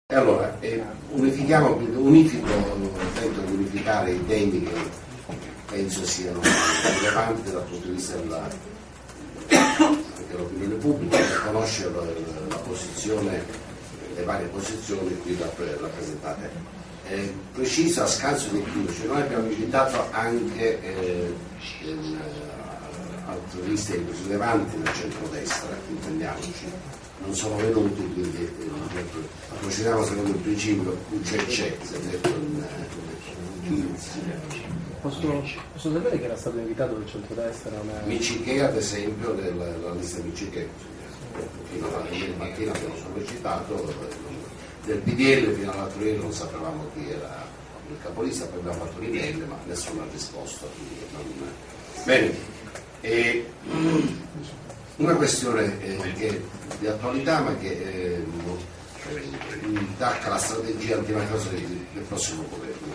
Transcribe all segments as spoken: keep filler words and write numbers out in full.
E allora, eh, unifichiamo, unifico, tento di unificare i temi che penso siano rilevanti dal punto di vista della, anche dell'opinione pubblica, per conoscere la, la posizione, le varie posizioni qui rappresentate. Eh, preciso, a scanso di equivoci, noi abbiamo invitato anche eh, in, uh, altre liste rilevanti nel centrodestra, intendiamoci. Non sono venuti, quindi eh, procediamo secondo il principio c'è c'è, si è detto in, in, posso, posso sapere che era stato invitato del centrodestra? Una... Miciche, ad esempio, della lista Miciche, fino alla ieri mattina abbiamo sollecitato, del P D L fino all'altro ieri non sapevamo chi era il capolista, poi abbiamo fatto l'email ma nessuno ha risposto. Non... Bene, e, una questione eh, che di attualità ma che eh, intacca la strategia antimafiosa del prossimo governo.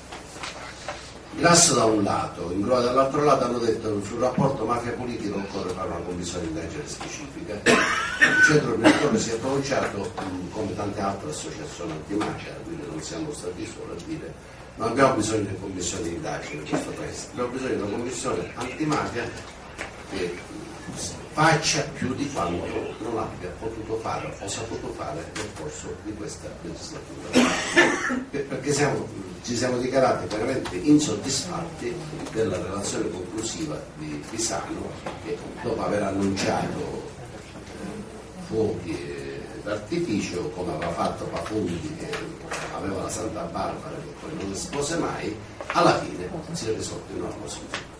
Grasso da un lato, in Groa dall'altro lato hanno detto che sul rapporto mafia politica occorre fare una commissione di indagine specifica. Il centro direttore si è pronunciato come tante altre associazioni antimafia, quindi non siamo stati soli a dire non abbiamo bisogno di commissioni di indagine in questo paese, abbiamo bisogno di una commissione antimafia che faccia più di quanto non abbia potuto fare o saputo fare nel corso di questa legislatura, perché siamo, ci siamo dichiarati veramente insoddisfatti della relazione conclusiva di Pisano, che dopo aver annunciato fuochi d'artificio come aveva fatto Pafundi, che aveva la Santa Barbara che poi non espose mai, alla fine si è risolto in una cosa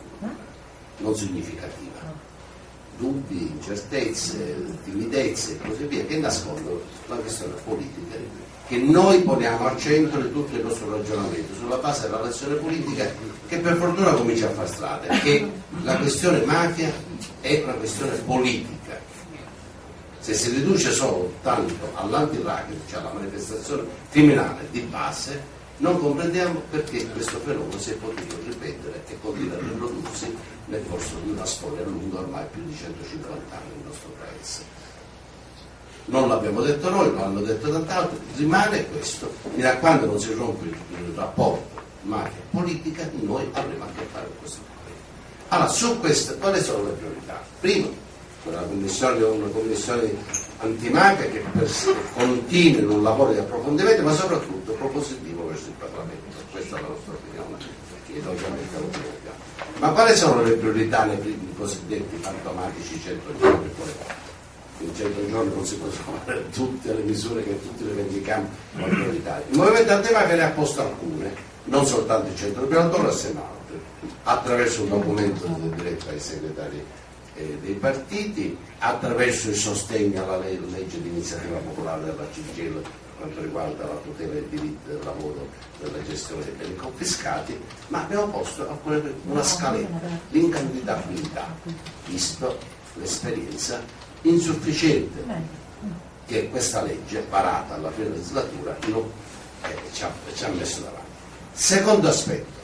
non significativa. Dubbi, incertezze, timidezze e così via, che nascondono la questione politica che noi poniamo al centro di tutto il nostro ragionamento sulla base della lezione politica che per fortuna comincia a far strada, che la questione mafia è una questione politica. Se si riduce solo tanto all'anti-racket, cioè alla manifestazione criminale di base, non comprendiamo perché questo fenomeno si è potuto ripetere e continua a riprodursi nel corso di una storia lunga ormai più di centocinquanta anni nel nostro paese. Non l'abbiamo detto noi, non l'hanno detto tant'altro, rimane questo, fino a quando non si rompe il rapporto mafia politica, noi avremo a che fare con questo problema. Allora, su questo, quali sono le priorità? Primo, una commissione, una commissione antimafia che continui in un lavoro di approfondimento, ma soprattutto propositivo verso il Parlamento. Questa è la nostra opinione, perché ovviamente lo abbiamo. Ma quali sono le priorità nei primi cosiddetti fantomatici cento giorni? In cento giorni non si possono fare tutte le misure che tutti rivendichiamo come prioritarie. Il movimento antimafia ne ha posto alcune, non soltanto il centro operatore, assieme a altre, attraverso un documento diretto ai segretari eh, dei partiti, attraverso il sostegno alla le- legge di iniziativa popolare della C G I L per quanto riguarda la tutela dei diritti del lavoro, della gestione dei beni confiscati, ma abbiamo posto alcune, una scaletta, l'incandidabilità, visto l'esperienza insufficiente che questa legge varata alla fine della legislatura non, eh, ci, ha, ci ha messo davanti. Secondo aspetto,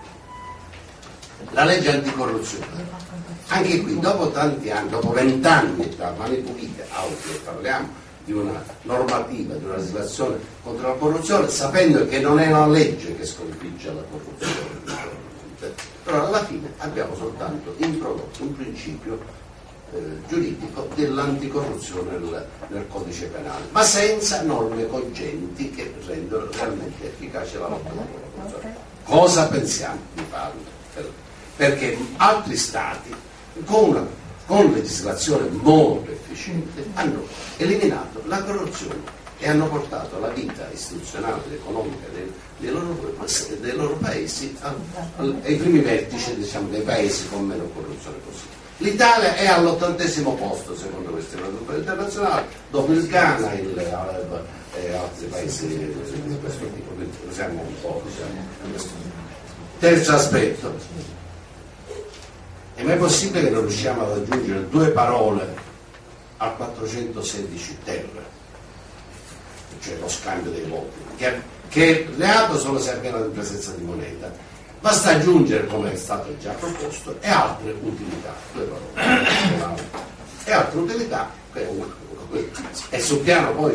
la legge anticorruzione. Anche qui, dopo tanti anni, dopo vent'anni da mani pulite, oggi parliamo di una normativa, di una legislazione contro la corruzione, sapendo che non è una legge che sconfigge la corruzione, però alla fine abbiamo soltanto introdotto un principio eh, giuridico dell'anticorruzione nel, nel codice penale, ma senza norme cogenti che rendono realmente efficace la lotta contro la corruzione. Cosa pensiamo di farlo? Per, perché altri stati con una con legislazione molto efficiente hanno eliminato la corruzione e hanno portato la vita istituzionale ed economica dei, dei, loro, dei loro paesi al, al, ai primi vertici, diciamo, dei paesi con meno corruzione possibile. L'Italia è all'ottantesimo posto secondo queste norme internazionali, dopo il Ghana il, e altri paesi di questo tipo, quindi siamo un po', diciamo. Terzo aspetto. È mai possibile che non riusciamo ad aggiungere due parole al quattrocentosedici ter, cioè lo scambio dei voti, che, che reato solo se avviene in presenza di moneta? Basta aggiungere, come è stato già proposto, e altre utilità, due parole, e altre utilità, e sul piano poi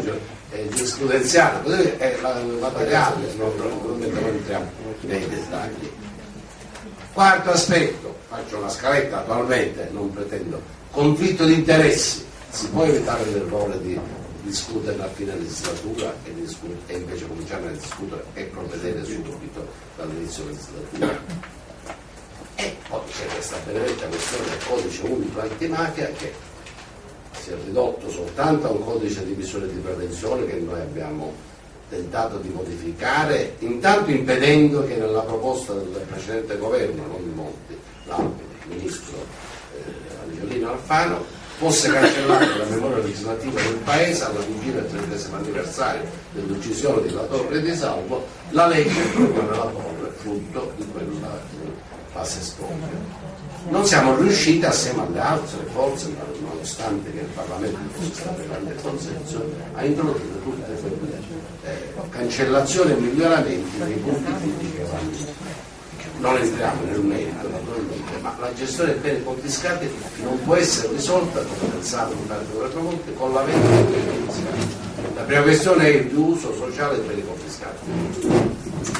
eh, giurisprudenziale, così è la, materiale, non, non entriamo nei dettagli. Quarto aspetto, faccio una scaletta attualmente, non pretendo, conflitto di interessi, si può evitare l'errore di discutere a fine legislatura e, discutere, e invece cominciare a discutere e provvedere subito dall'inizio legislatura. E poi c'è questa benedetta questione del codice unico antimafia che si è ridotto soltanto a un codice di misure di prevenzione che noi abbiamo tentato di modificare, intanto impedendo che nella proposta del precedente governo, non di Monti, l'altro ministro eh, Angelino Alfano, fosse cancellata la memoria legislativa del Paese alla vigilia del trentesimo anniversario dell'uccisione di La Torre di Salvo, la legge proprio nella Torre, frutto di quella fase storica. Non siamo riusciti assieme alle altre forze, nonostante che il Parlamento fosse stato grande consenso, a introdurre tutte quelle eh, cancellazioni e miglioramenti dei punti critici che vanno. Non entriamo nel merito naturalmente, ma la gestione dei beni confiscati non può essere risolta, come pensavo in parte delle prodotte, con la vendita dei beni confiscati. La prima questione è il riuso sociale dei beni confiscati.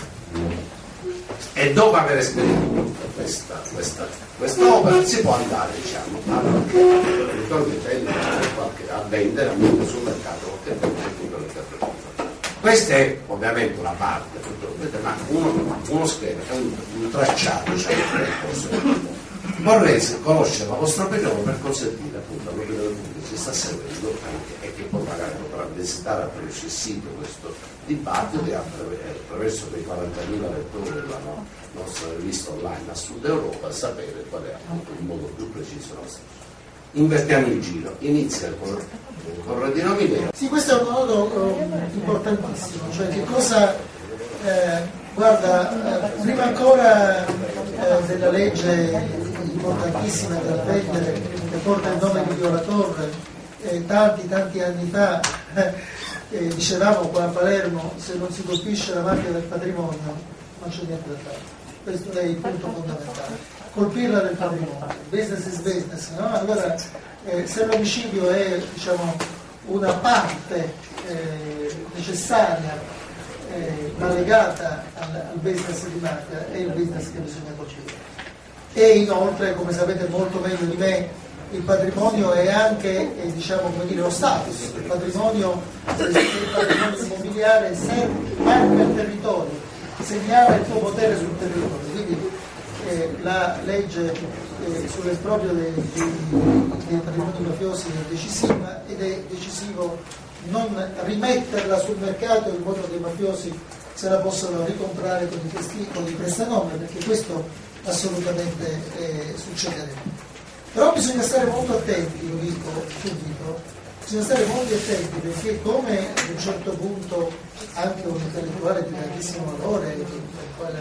E dopo aver esperito questa, questa, questa opera si può andare, diciamo, a, a vendere sul mercato qualche bene. Questa è ovviamente una parte, ma uno, uno schema, è un, un tracciato, cioè un vorrei conoscere la vostra opinione per consentire appunto all'opinione pubblica che ci sta seguendo anche, e che poi magari potrà visitare attraverso il sito questo dibattito e attraverso quei quarantamila lettori della no, nostra rivista online a Sud Europa sapere qual è appunto il modo più preciso nostro. Invertiamo il giro, inizia con il corredino minero. Sì, questo è un nodo eh, importantissimo, cioè che cosa, eh, guarda, eh, prima ancora eh, della legge importantissima da prendere che porta il nome di Vio La Torre, eh, tanti tanti anni fa, eh, dicevamo qua a Palermo, se non si colpisce la mafia del patrimonio non c'è niente da fare. Questo è il punto fondamentale. Colpirla del patrimonio, business is business, no? Allora eh, se l'omicidio è, diciamo, una parte eh, necessaria eh, ma legata al, al business di mafia, è il business che bisogna colpire. E inoltre, come sapete molto meglio di me, il patrimonio è anche eh, diciamo, come dire, lo status. Il patrimonio, il patrimonio immobiliare serve anche al territorio, segnala il tuo potere sul territorio. Quindi eh, la legge eh, sull'esproprio dei, dei, dei patrimoni mafiosi è decisiva ed è decisivo non rimetterla sul mercato in modo che i mafiosi se la possano ricomprare con i, festi, con i prestanome, perché questo assolutamente eh, succederebbe. Però bisogna stare molto attenti, lo dico subito, bisogna stare molto attenti perché come ad un certo punto anche un intellettuale di grandissimo valore, del quale,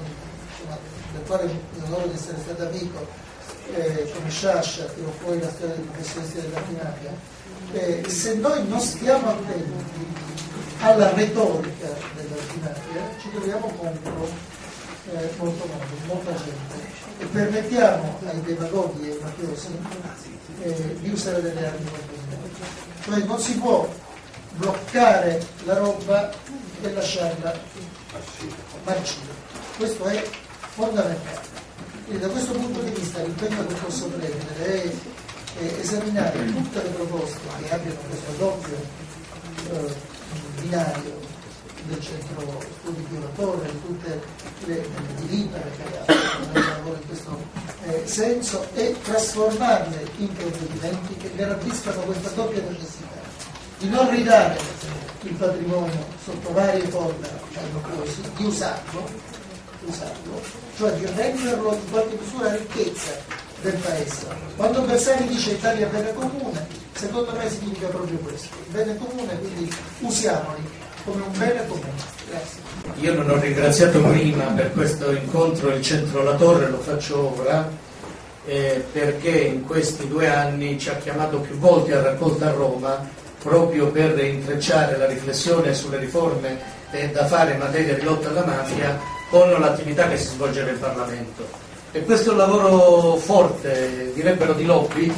del quale mi onoro di essere stato amico, eh, come Sciascia, tirò fuori la storia dei professionisti dell'antimafia, eh, se noi non stiamo attenti alla retorica dell'antimafia ci troviamo contro eh, molto modo, molta gente, e permettiamo ai demagoghi e ai mafiosi eh, di usare delle armi contro di noi. Cioè non si può bloccare la roba e lasciarla marcire. Questo è fondamentale. Quindi da questo punto di vista l'impegno che posso prendere è, è esaminare tutte le proposte che abbiano questo doppio eh, binario del centro studi di La Torre, di tutte le di Libera che lavora in questo eh, senso, e trasformarle in provvedimenti che garantiscano questa doppia necessità di non ridare il patrimonio sotto varie forme ai mafiosi, di usarlo, usarlo, cioè di renderlo in qualche misura ricchezza del paese. Quando Bersani dice Italia bene comune, secondo me significa proprio questo, bene comune, quindi usiamoli come un bene comune. Grazie. Io non ho ringraziato prima per questo incontro il Centro La Torre, lo faccio ora, eh, perché in questi due anni ci ha chiamato più volte a raccolta a Roma proprio per intrecciare la riflessione sulle riforme eh, da fare in materia di lotta alla mafia con l'attività che si svolge nel Parlamento. E questo è un lavoro forte, direbbero di lobby,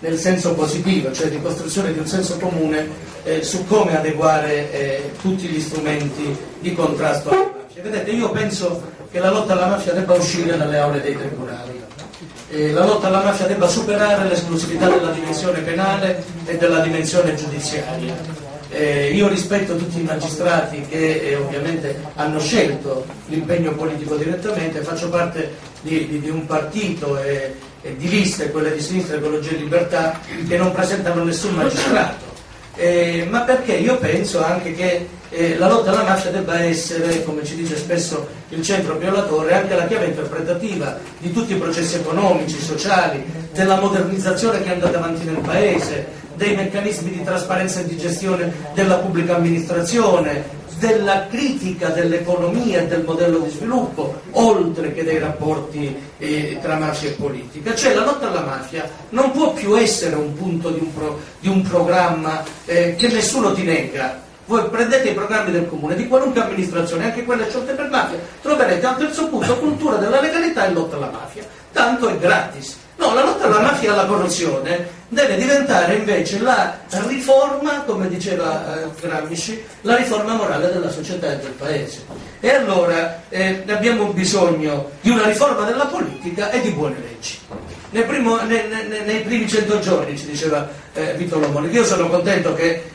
nel senso positivo, cioè di costruzione di un senso comune eh, su come adeguare eh, tutti gli strumenti di contrasto alla mafia. Vedete, io penso che la lotta alla mafia debba uscire dalle aule dei tribunali. Eh, la lotta alla mafia debba superare l'esclusività della dimensione penale e della dimensione giudiziaria. Eh, io rispetto tutti i magistrati che eh, ovviamente hanno scelto l'impegno politico direttamente, faccio parte di, di, di un partito e, e di liste, quelle di Sinistra, Ecologia e Libertà, che non presentano nessun magistrato. Eh, ma perché io penso anche che eh, la lotta alla mafia debba essere, come ci dice spesso il centro Violatore, anche la chiave interpretativa di tutti i processi economici, sociali, della modernizzazione che è andata avanti nel Paese, dei meccanismi di trasparenza e di gestione della pubblica amministrazione, della critica dell'economia e del modello di sviluppo, oltre che dei rapporti eh, tra mafia e politica. Cioè la lotta alla mafia non può più essere un punto di un, pro, di un programma eh, che nessuno ti nega. Voi prendete i programmi del comune, di qualunque amministrazione, anche quelle sciolte per mafia, troverete al terzo punto cultura della legalità e lotta alla mafia. Tanto è gratis. No, la lotta alla mafia e alla corruzione deve diventare invece la riforma, come diceva eh, Gramsci, la riforma morale della società e del paese. E allora eh, abbiamo bisogno di una riforma della politica e di buone leggi. Nel primo, ne, ne, nei primi cento giorni, ci diceva eh, Vito Lomoli, io sono contento che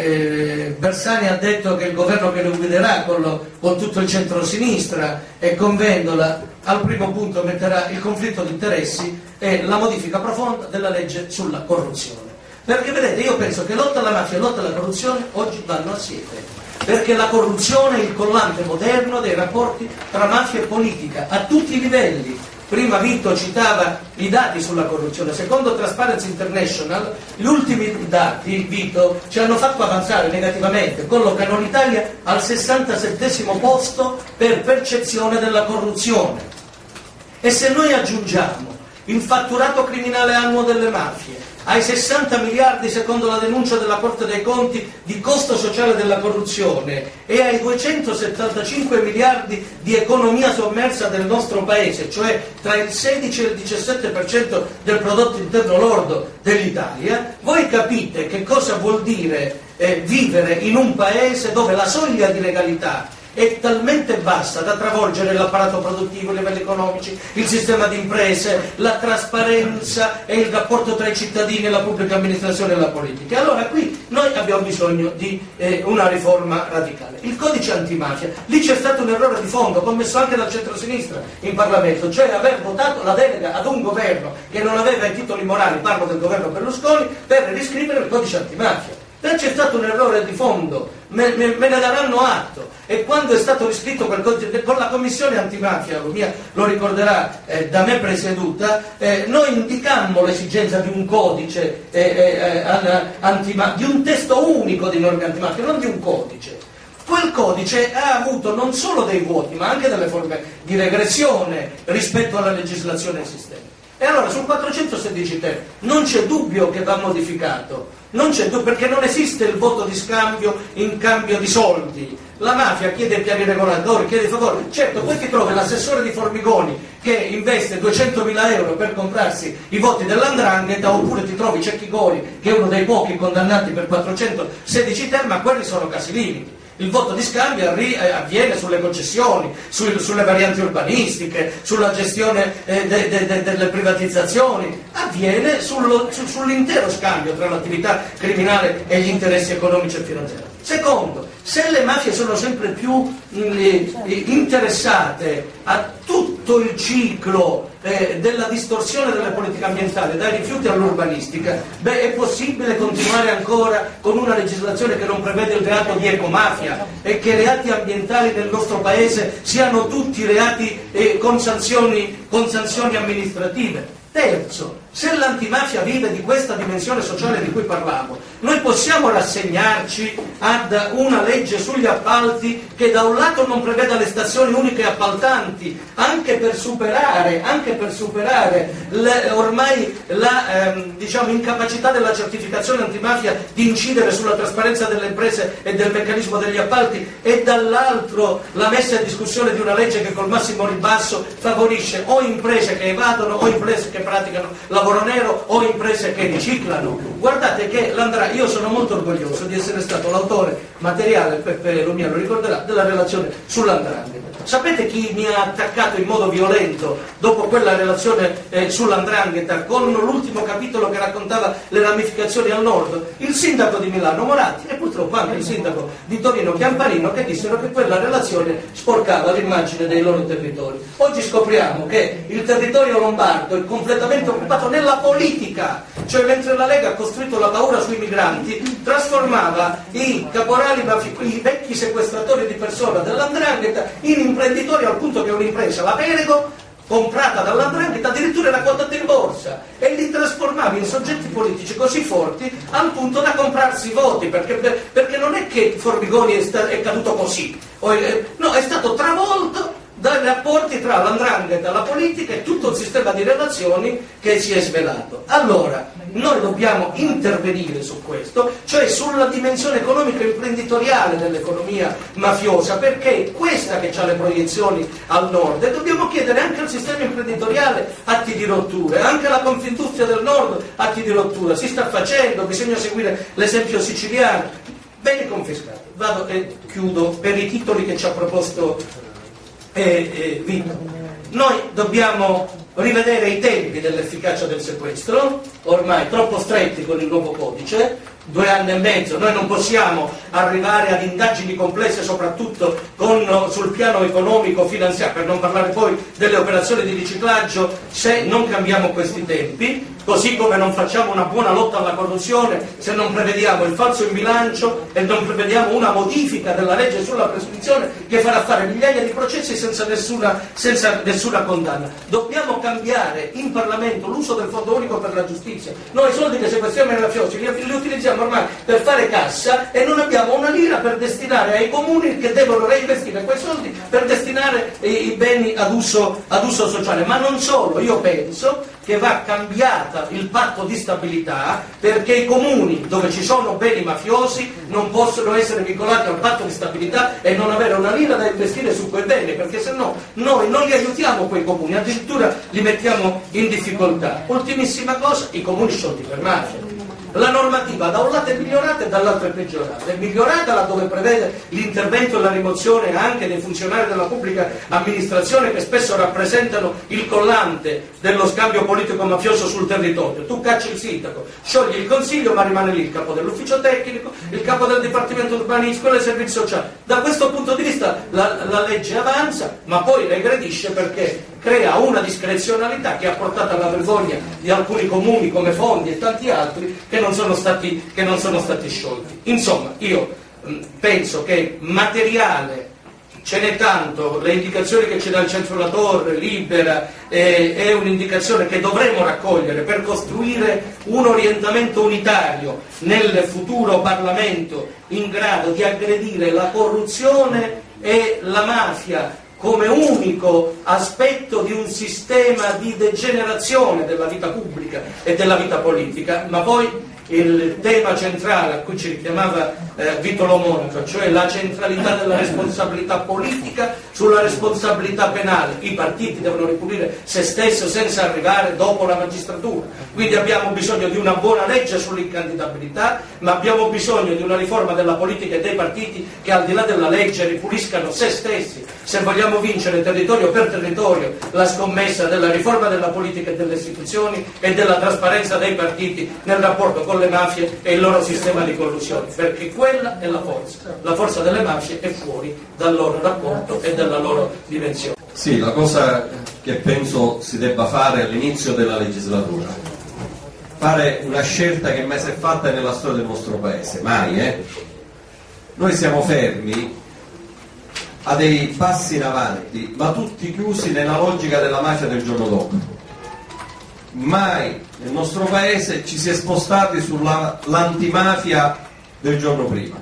eh, Bersani ha detto che il governo che lo guiderà con, lo, con tutto il centro-sinistra e con Vendola al primo punto metterà il conflitto di interessi e la modifica profonda della legge sulla corruzione. Perché vedete, io penso che lotta alla mafia e lotta alla corruzione oggi vanno assieme, perché la corruzione è il collante moderno dei rapporti tra mafia e politica a tutti i livelli. Prima Vito citava i dati sulla corruzione. Secondo Transparency International, gli ultimi dati, Vito, ci hanno fatto avanzare negativamente, collocano l'Italia al sessantasettesimo posto per percezione della corruzione. E se noi aggiungiamo il fatturato criminale annuo delle mafie ai sessanta miliardi secondo la denuncia della Corte dei Conti di costo sociale della corruzione e ai duecentosettantacinque miliardi di economia sommersa del nostro paese, cioè tra il sedici e il diciassette per cento del prodotto interno lordo dell'Italia, voi capite che cosa vuol dire eh, vivere in un paese dove la soglia di legalità è talmente bassa da travolgere l'apparato produttivo, i livelli economici, il sistema di imprese, la trasparenza e il rapporto tra i cittadini e la pubblica amministrazione e la politica. Allora qui noi abbiamo bisogno di eh, una riforma radicale. Il codice antimafia, lì c'è stato un errore di fondo commesso anche dal centro-sinistra in Parlamento, cioè aver votato la delega ad un governo che non aveva i titoli morali, parlo del governo Berlusconi, per riscrivere il codice antimafia. C'è stato un errore di fondo, me, me, me ne daranno atto. E quando è stato riscritto quel codice, con la commissione antimafia, lo, mia, lo ricorderà eh, da me presieduta, eh, noi indicammo l'esigenza di un codice eh, eh, antimafia, di un testo unico di norme antimafia, non di un codice. Quel codice ha avuto non solo dei vuoti, ma anche delle forme di regressione rispetto alla legislazione esistente. E allora sul quattrocentosedici ter non c'è dubbio che va modificato, non c'è dubbio, perché non esiste il voto di scambio in cambio di soldi. La mafia chiede piani regolatori, chiede favori. Certo, poi ti trovi l'assessore di Formigoni che investe duecentomila euro per comprarsi i voti dell'Andrangheta, oppure ti trovi Cecchi Gori, che è uno dei pochi condannati per quattrocentosedici ter, ma quelli sono casi limiti. Il voto di scambio avviene sulle concessioni, su, sulle varianti urbanistiche, sulla gestione eh, de, de, de, delle privatizzazioni, avviene sullo, su, sull'intero scambio tra l'attività criminale e gli interessi economici e finanziari. Secondo, se le mafie sono sempre più mh, interessate a tutto il ciclo eh, della distorsione delle politiche ambientali, dai rifiuti all'urbanistica, beh, è possibile continuare ancora con una legislazione che non prevede il reato di ecomafia e che i reati ambientali nel nostro paese siano tutti reati eh, con sanzioni, con sanzioni amministrative. Terzo, se l'antimafia vive di questa dimensione sociale di cui parlavo, noi possiamo rassegnarci ad una legge sugli appalti che da un lato non preveda le stazioni uniche appaltanti, anche per superare, anche per superare le, ormai la ehm, diciamo, incapacità della certificazione antimafia di incidere sulla trasparenza delle imprese e del meccanismo degli appalti, e dall'altro la messa in discussione di una legge che col massimo ribasso favorisce o imprese che evadono o imprese che praticano la lavoro nero o imprese che riciclano. Guardate che l'Andrangheta, io sono molto orgoglioso di essere stato l'autore materiale, Peppe Lumia lo ricorderà, della relazione sull'Andrangheta. Sapete chi mi ha attaccato in modo violento dopo quella relazione eh, sull'Andrangheta con l'ultimo capitolo che raccontava le ramificazioni al nord? Il sindaco di Milano Moratti e purtroppo anche il sindaco di Torino Chiamparino, che dissero che quella relazione sporcava l'immagine dei loro territori. Oggi scopriamo che il territorio lombardo è completamente occupato nella politica, cioè mentre la Lega ha costruito la paura sui migranti, trasformava i caporali, i vecchi sequestratori di persona dell'Andrangheta in imprenditori, al punto che un'impresa, la Perego, comprata dall'Andrangheta, addirittura era quotata in borsa, e li trasformava in soggetti politici così forti al punto da comprarsi i voti, perché, perché non è che Formigoni è, sta, è caduto così, no, è stato travolto dai rapporti tra l'Andrangheta, la politica e tutto il sistema di relazioni che si è svelato. Allora, noi dobbiamo intervenire su questo, cioè sulla dimensione economico-imprenditoriale dell'economia mafiosa, perché è questa che ha le proiezioni al nord, e dobbiamo chiedere anche al sistema imprenditoriale atti di rottura, anche alla Confindustria del Nord atti di rottura. Si sta facendo, bisogna seguire l'esempio siciliano. Beni confiscati. Vado e chiudo per i titoli che ci ha proposto Eh, eh, Vito. Noi dobbiamo rivedere i tempi dell'efficacia del sequestro, ormai troppo stretti con il nuovo codice, due anni e mezzo. Noi non possiamo arrivare ad indagini complesse, soprattutto con, sul piano economico finanziario, per non parlare poi delle operazioni di riciclaggio, se non cambiamo questi tempi. Così come non facciamo una buona lotta alla corruzione se non prevediamo il falso in bilancio e non prevediamo una modifica della legge sulla prescrizione che farà fare migliaia di processi senza nessuna, senza nessuna condanna. Dobbiamo cambiare in Parlamento l'uso del Fondo Unico per la Giustizia. Noi i soldi che sequestriamo ai mafiosi li, li utilizziamo ormai per fare cassa e non abbiamo una lira per destinare ai comuni, che devono reinvestire quei soldi per destinare i, i beni ad uso, ad uso sociale. Ma non solo, io penso che va cambiata il patto di stabilità, perché i comuni dove ci sono beni mafiosi non possono essere vincolati al patto di stabilità e non avere una lira da investire su quei beni, perché se no noi non li aiutiamo quei comuni, addirittura li mettiamo in difficoltà. Ultimissima cosa, i comuni sciolti per mafia. La normativa da un lato è migliorata e dall'altro è peggiorata. È migliorata laddove prevede l'intervento e la rimozione anche dei funzionari della pubblica amministrazione, che spesso rappresentano il collante dello scambio politico-mafioso sul territorio. Tu cacci il sindaco, sciogli il consiglio, ma rimane lì il capo dell'ufficio tecnico, il capo del dipartimento urbanistico e dei servizi sociali. Da questo punto di vista la, la legge avanza, ma poi regredisce, perché crea una discrezionalità che ha portato alla vergogna di alcuni comuni come Fondi e tanti altri che non sono stati, che non sono stati sciolti. Insomma, io mh, penso che materiale ce n'è tanto, le indicazioni che ci dà il Centro La Torre, Libera, eh, è un'indicazione che dovremo raccogliere per costruire un orientamento unitario nel futuro Parlamento in grado di aggredire la corruzione e la mafia come unico aspetto di un sistema di degenerazione della vita pubblica e della vita politica. Ma poi il tema centrale a cui ci richiamava eh, Vito Lo Monaco, cioè la centralità della responsabilità politica sulla responsabilità penale. I partiti devono ripulire se stesso senza arrivare dopo la magistratura. Quindi abbiamo bisogno di una buona legge sull'incandidabilità, ma abbiamo bisogno di una riforma della politica e dei partiti che al di là della legge ripuliscano se stessi. Se vogliamo vincere territorio per territorio la scommessa della riforma della politica e delle istituzioni e della trasparenza dei partiti nel rapporto con le mafie e il loro sistema di corruzione, perché quella è la forza. La forza delle mafie è fuori dal loro rapporto e dalla loro dimensione. Sì, la cosa che penso si debba fare all'inizio della legislatura, fare una scelta che mai si è fatta nella storia del nostro paese, mai, eh? Noi siamo fermi a dei passi in avanti, ma tutti chiusi nella logica della mafia del giorno dopo. Mai nel nostro paese ci si è spostati sull'antimafia del giorno prima.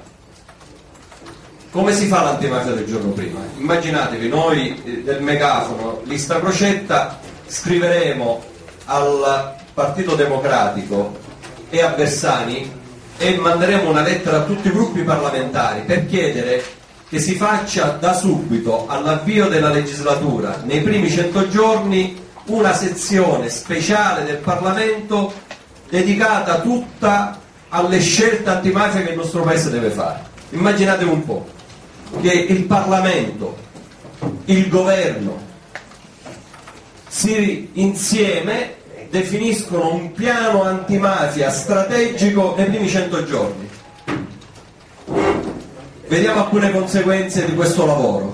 Come si fa l'antimafia del giorno prima? Immaginatevi, noi eh, del megafono, lista Crocetta, scriveremo al Partito Democratico e a Bersani e manderemo una lettera a tutti i gruppi parlamentari per chiedere che si faccia da subito, all'avvio della legislatura, nei primi cento giorni, una sezione speciale del Parlamento dedicata tutta alle scelte antimafia che il nostro Paese deve fare. Immaginatevi un po' che il Parlamento, il Governo si insieme definiscono un piano antimafia strategico nei primi cento giorni. Vediamo alcune conseguenze di questo lavoro.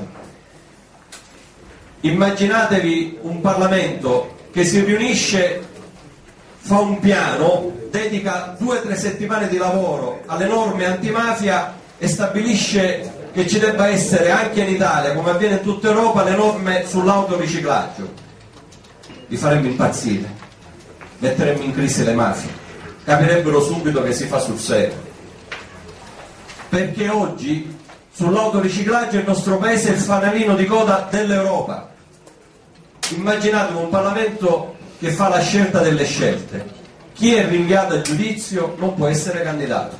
Immaginatevi un Parlamento che si riunisce, fa un piano, dedica due o tre settimane di lavoro alle norme antimafia e stabilisce che ci debba essere anche in Italia, come avviene in tutta Europa, le norme sull'autoriciclaggio. Li faremmo impazzire, metteremmo in crisi le mafie, capirebbero subito che si fa sul serio. Perché oggi sull'autoriciclaggio il nostro Paese è il fanalino di coda dell'Europa. Immaginatevi un Parlamento che fa la scelta delle scelte. Chi è rinviato a giudizio non può essere candidato.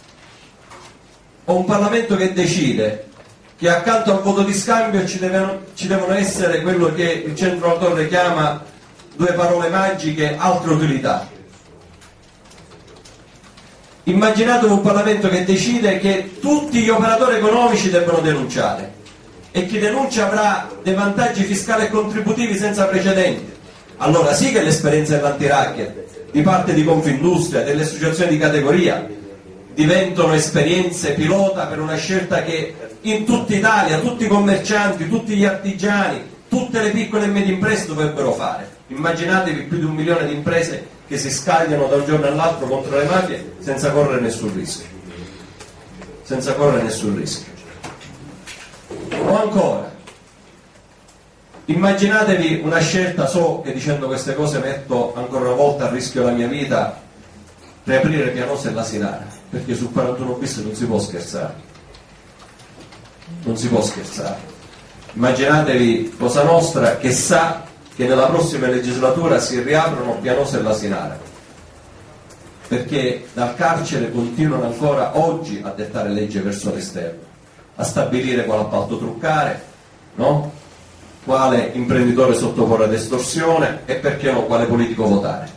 O un Parlamento che decide che accanto al voto di scambio ci devono, ci devono essere quello che il Centro La Torre chiama, due parole magiche, altre utilità. Immaginate un Parlamento che decide che tutti gli operatori economici debbano denunciare e chi denuncia avrà dei vantaggi fiscali e contributivi senza precedenti. Allora sì che l'esperienza dell'antiracket di parte di Confindustria, delle associazioni di categoria, diventano esperienze pilota per una scelta che in tutta Italia tutti i commercianti, tutti gli artigiani, tutte le piccole e medie imprese dovrebbero fare. Immaginatevi più di un milione di imprese che si scagliano da un giorno all'altro contro le mafie senza correre nessun rischio. Senza correre nessun rischio. O ancora, immaginatevi una scelta, so che dicendo queste cose metto ancora una volta a rischio la mia vita, riaprire Pianosa e l'Asinara, perché sul quarantuno bis non si può scherzare. Non si può scherzare. Immaginatevi Cosa Nostra che sa che nella prossima legislatura si riaprono Pianosa e l'Asinara, perché dal carcere continuano ancora oggi a dettare legge verso l'esterno, a stabilire quale appalto truccare, no? Quale imprenditore sottoporre ad estorsione e perché no, quale politico votare.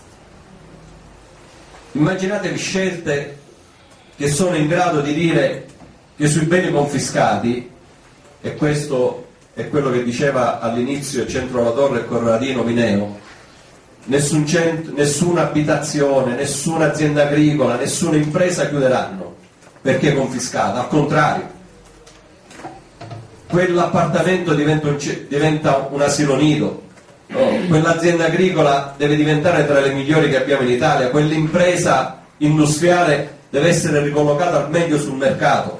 Immaginatevi scelte che sono in grado di dire che sui beni confiscati, e questo è quello che diceva all'inizio il Centro La Torre e Corradino Mineo, nessun centro, nessuna abitazione, nessuna azienda agricola, nessuna impresa chiuderanno perché confiscata, al contrario, quell'appartamento diventa un, diventa un asilo nido, no? Quell'azienda agricola deve diventare tra le migliori che abbiamo in Italia, quell'impresa industriale deve essere ricollocata al meglio sul mercato.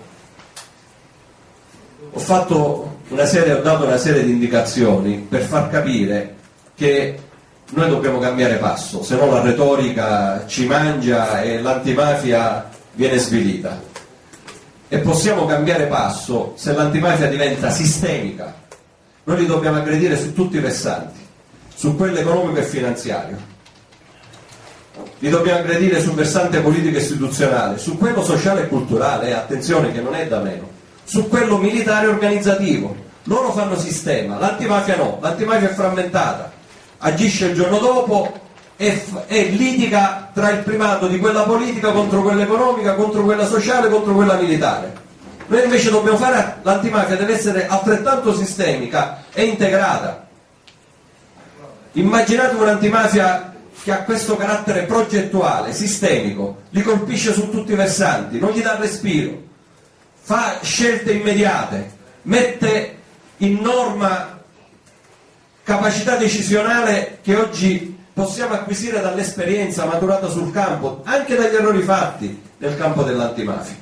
Ho fatto una serie, ho dato una serie di indicazioni per far capire che noi dobbiamo cambiare passo, se no la retorica ci mangia e l'antimafia viene svilita. E possiamo cambiare passo se l'antimafia diventa sistemica. Noi li dobbiamo aggredire su tutti i versanti, su quello economico e finanziario, li dobbiamo aggredire sul versante politico e istituzionale, su quello sociale e culturale, eh, attenzione che non è da meno, su quello militare e organizzativo. Loro fanno sistema, l'antimafia no, l'antimafia è frammentata, agisce il giorno dopo e, e litiga tra il primato di quella politica contro quella economica, contro quella sociale, contro quella militare. Noi invece dobbiamo fare, l'antimafia deve essere altrettanto sistemica e integrata. Immaginate un'antimafia che ha questo carattere progettuale, sistemico, li colpisce su tutti i versanti, non gli dà respiro, fa scelte immediate, mette in norma capacità decisionale che oggi possiamo acquisire dall'esperienza maturata sul campo, anche dagli errori fatti nel campo dell'antimafia.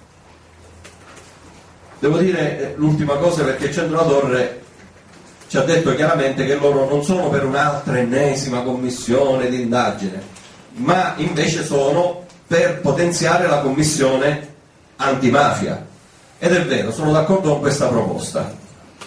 Devo dire l'ultima cosa, perché il Centro La Torre ci ha detto chiaramente che loro non sono per un'altra ennesima commissione di indagine, ma invece sono per potenziare la commissione antimafia. Ed è vero, sono d'accordo con questa proposta.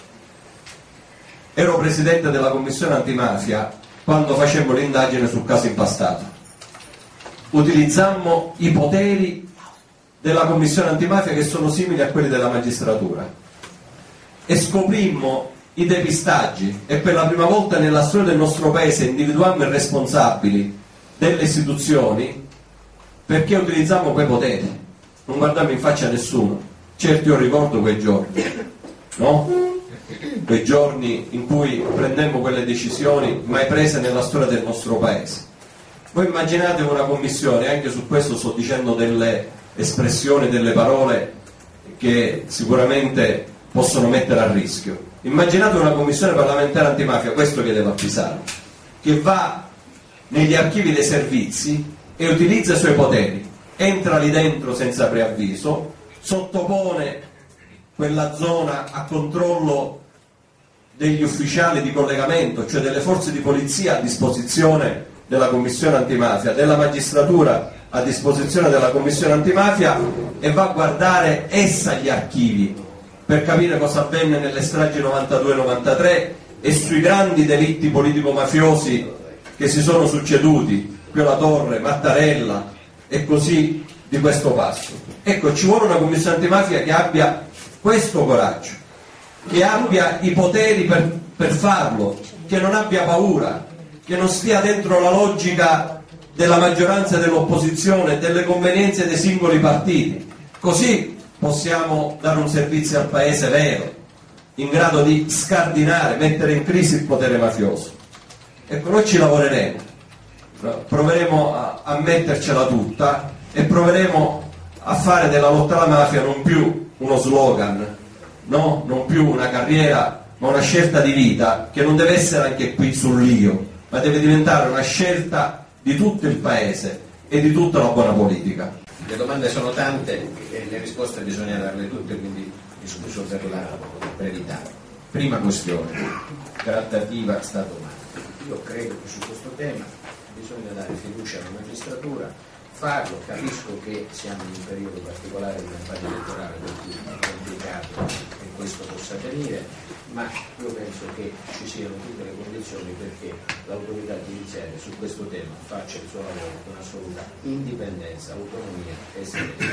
Ero presidente della commissione antimafia quando facemmo l'indagine sul caso Impastato. Utilizzammo i poteri della commissione antimafia che sono simili a quelli della magistratura e scoprimmo i depistaggi e per la prima volta nella storia del nostro paese individuammo i responsabili delle istituzioni perché utilizziamo quei poteri, non guardammo in faccia a nessuno. Certo, io ricordo quei giorni, no? Quei giorni in cui prendemmo quelle decisioni mai prese nella storia del nostro paese. Voi immaginate una commissione, anche su questo sto dicendo delle espressioni, delle parole che sicuramente possono mettere a rischio. Immaginate una commissione parlamentare antimafia, questo chiedeva a Pisano, che va negli archivi dei servizi e utilizza i suoi poteri, entra lì dentro senza preavviso, sottopone quella zona a controllo degli ufficiali di collegamento, cioè delle forze di polizia a disposizione della commissione antimafia, della magistratura a disposizione della commissione antimafia, e va a guardare essa gli archivi per capire cosa avvenne nelle stragi novantadue novantatré e sui grandi delitti politico-mafiosi che si sono succeduti, Pio La Torre, Mattarella e così di questo passo. Ecco, ci vuole una commissione antimafia che abbia questo coraggio, che abbia i poteri per, per farlo, che non abbia paura, che non stia dentro la logica della maggioranza e dell'opposizione, delle convenienze dei singoli partiti. Così possiamo dare un servizio al paese vero, in grado di scardinare, mettere in crisi il potere mafioso. Ecco, noi ci lavoreremo, proveremo a, a mettercela tutta e proveremo a fare della lotta alla mafia non più uno slogan, no? Non più una carriera, ma una scelta di vita che non deve essere anche qui sull'io, ma deve diventare una scelta di tutto il paese e di tutta la buona politica. Le domande sono tante e le risposte bisogna darle tutte, quindi mi scuso per la brevità. Prima questione, trattativa Stato-mafia. Io credo che su questo tema bisogna dare fiducia alla magistratura, farlo, capisco che siamo in un periodo particolare di campagna elettorale per cui è complicato che questo possa avvenire, ma io penso che ci siano tutte le condizioni perché l'autorità giudiziaria su questo tema faccia il suo lavoro con assoluta indipendenza, autonomia e serenità.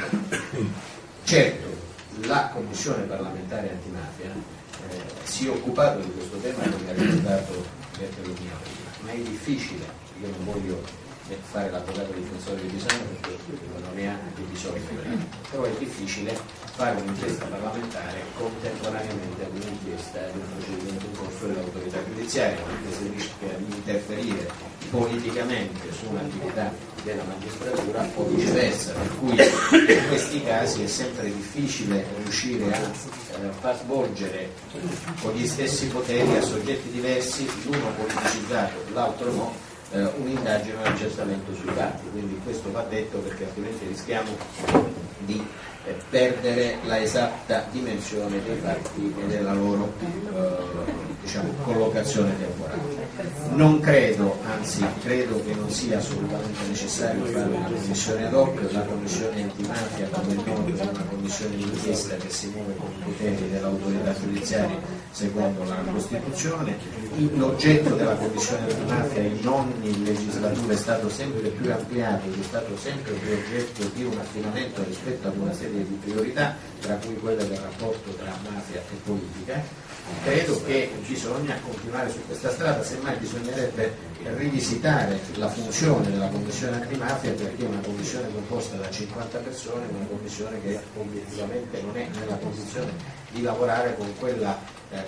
Certo, la Commissione parlamentare antimafia eh, si è occupato di questo tema, come ha ricordato Beppe Lumia prima, ma è difficile, io non voglio fare l'avvocato difensore di Pisano perché non ne ha anche bisogno, però è difficile fare un'inchiesta parlamentare contemporaneamente ad un'inchiesta di un procedimento in corso dell'autorità giudiziaria, perché si rischia di interferire politicamente su un'attività della magistratura o viceversa, per cui in questi casi è sempre difficile riuscire a eh, far svolgere con gli stessi poteri a soggetti diversi, l'uno politicizzato, l'altro no, Uh, un'indagine o un accertamento sui fatti, quindi questo va detto perché altrimenti rischiamo di eh, perdere la esatta dimensione dei fatti e della loro uh, diciamo, collocazione temporale. Non credo, anzi credo che non sia assolutamente necessario fare una commissione ad hoc. La commissione antimafia, come è noto, è una commissione di inchiesta che si muove con i poteri dell'autorità giudiziaria secondo la Costituzione. L'oggetto della commissione antimafia in ogni legislatura è stato sempre più ampliato ed è stato sempre più oggetto di un affinamento rispetto ad una serie di priorità, tra cui quella del rapporto tra mafia e politica. Credo che bisogna continuare su questa strada, semmai bisognerebbe rivisitare la funzione della commissione antimafia, perché è una commissione composta da cinquanta persone, una commissione che obiettivamente non è nella condizione di lavorare con quella eh,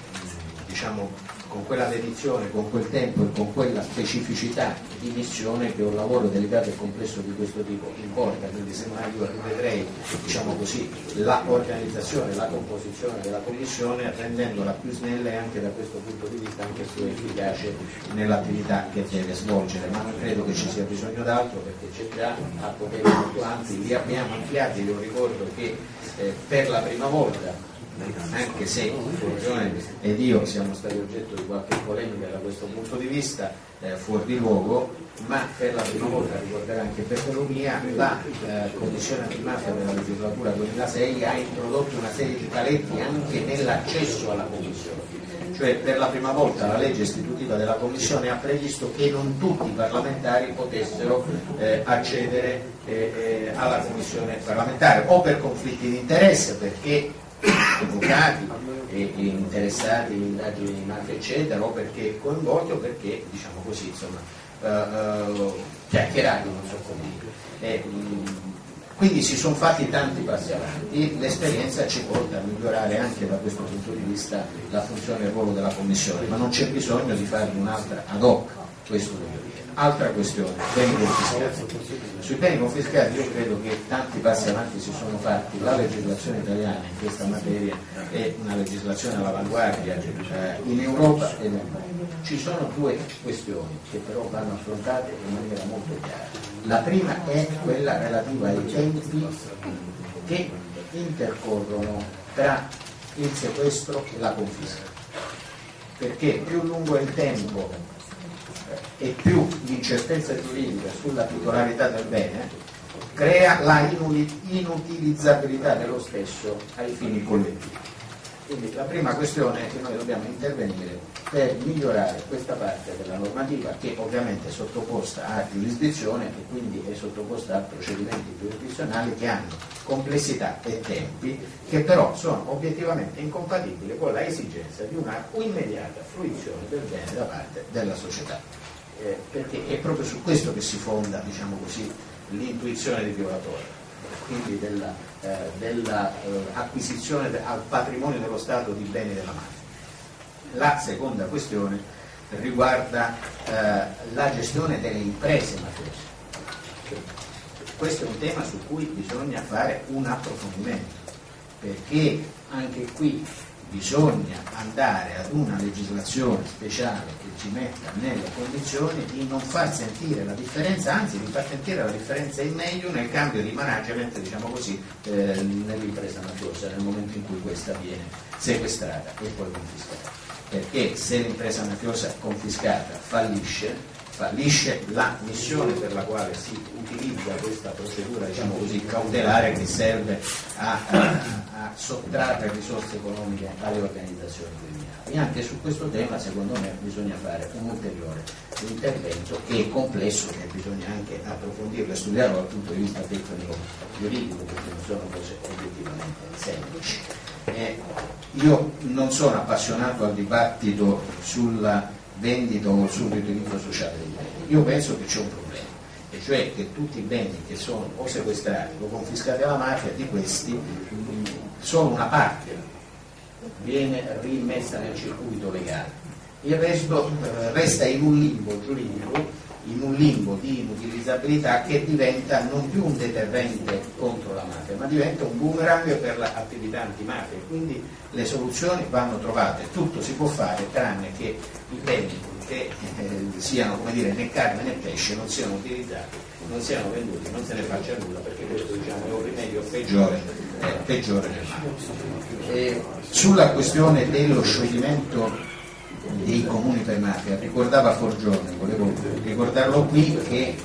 diciamo con quella dedizione, con quel tempo e con quella specificità di missione che un lavoro delicato e complesso di questo tipo importa. Quindi semmai io rivedrei, diciamo così, l'organizzazione, la composizione della commissione, rendendola più snella e anche da questo punto di vista anche più efficace nell'attività che deve svolgere, ma non credo che ci sia bisogno d'altro perché c'è già a poteri molto ampi, li abbiamo ampliati. Io ricordo che eh, per la prima volta, anche se Forgione ed io siamo stati oggetto di qualche polemica da questo punto di vista eh, fuori di luogo, ma per la prima volta, ricorderà anche Beppe Lumia, la eh, Commissione antimafia della legislatura duemilasei ha introdotto una serie di paletti anche nell'accesso alla Commissione, cioè per la prima volta la legge istitutiva della Commissione ha previsto che non tutti i parlamentari potessero eh, accedere eh, eh, alla Commissione parlamentare, o per conflitti di interesse, perché avvocati, e, e interessati in indagini di mafia eccetera, o perché coinvolti o perché, diciamo così, insomma, uh, uh, chiacchierati, non so come dire. E, mh, quindi si sono fatti tanti passi avanti, l'esperienza ci porta a migliorare anche da questo punto di vista la funzione e il ruolo della Commissione, ma non c'è bisogno di farne un'altra ad hoc, questo voglio dire. Altra questione, beni confiscati. Sui beni confiscati io credo che tanti passi avanti si sono fatti, la legislazione italiana in questa materia è una legislazione all'avanguardia eh, in Europa e nel mondo. Ci sono due questioni che però vanno affrontate in maniera molto chiara. La prima è quella relativa ai tempi che intercorrono tra il sequestro e la confisca, perché più lungo è il tempo e più l'incertezza giuridica sulla titolarità del bene crea la inutilizzabilità dello stesso ai fini collettivi. Quindi la prima questione è che noi dobbiamo intervenire per migliorare questa parte della normativa, che ovviamente è sottoposta a giurisdizione e quindi è sottoposta a procedimenti giurisdizionali che hanno complessità e tempi che però sono obiettivamente incompatibili con la esigenza di una immediata fruizione del bene da parte della società. Eh, perché è proprio su questo che si fonda, diciamo così, l'intuizione di violatore, quindi della, eh, della eh, acquisizione de- al patrimonio dello Stato di beni della mafia. La seconda questione riguarda eh, la gestione delle imprese mafiose. Questo è un tema su cui bisogna fare un approfondimento, perché anche qui bisogna andare ad una legislazione speciale che ci metta nelle condizioni di non far sentire la differenza, anzi di far sentire la differenza in meglio nel cambio di management, diciamo così, eh, nell'impresa mafiosa nel momento in cui questa viene sequestrata e poi confiscata. Perché se l'impresa mafiosa confiscata fallisce, fallisce la missione per la quale si utilizza questa procedura, diciamo così, cautelare, che serve a, a, a sottrarre risorse economiche alle organizzazioni criminali. E anche su questo tema, secondo me, bisogna fare un ulteriore intervento che è complesso, che bisogna anche approfondirlo e studiarlo dal punto di vista tecnico-giuridico, perché non sono cose obiettivamente semplici. Eh, io non sono appassionato al dibattito sulla vendita o sul riutilizzo sociale dei beni. Io penso che c'è un problema, e cioè che tutti i beni che sono o sequestrati o confiscati alla mafia, di questi solo una parte viene rimessa nel circuito legale, il resto eh, resta in un limbo giuridico, in un limbo di inutilizzabilità che diventa non più un deterrente contro la mafia, ma diventa un boomerang per l'attività antimafia. Quindi le soluzioni vanno trovate, tutto si può fare tranne che i beni che eh, siano, come dire, né carne né pesce, non siano utilizzati, non siano venduti, non se ne faccia nulla, perché questo, diciamo, è un rimedio peggiore, eh, peggiore del male. E sulla questione dello scioglimento dei comuni per mafia, ricordava Forgione, volevo ricordarlo qui, che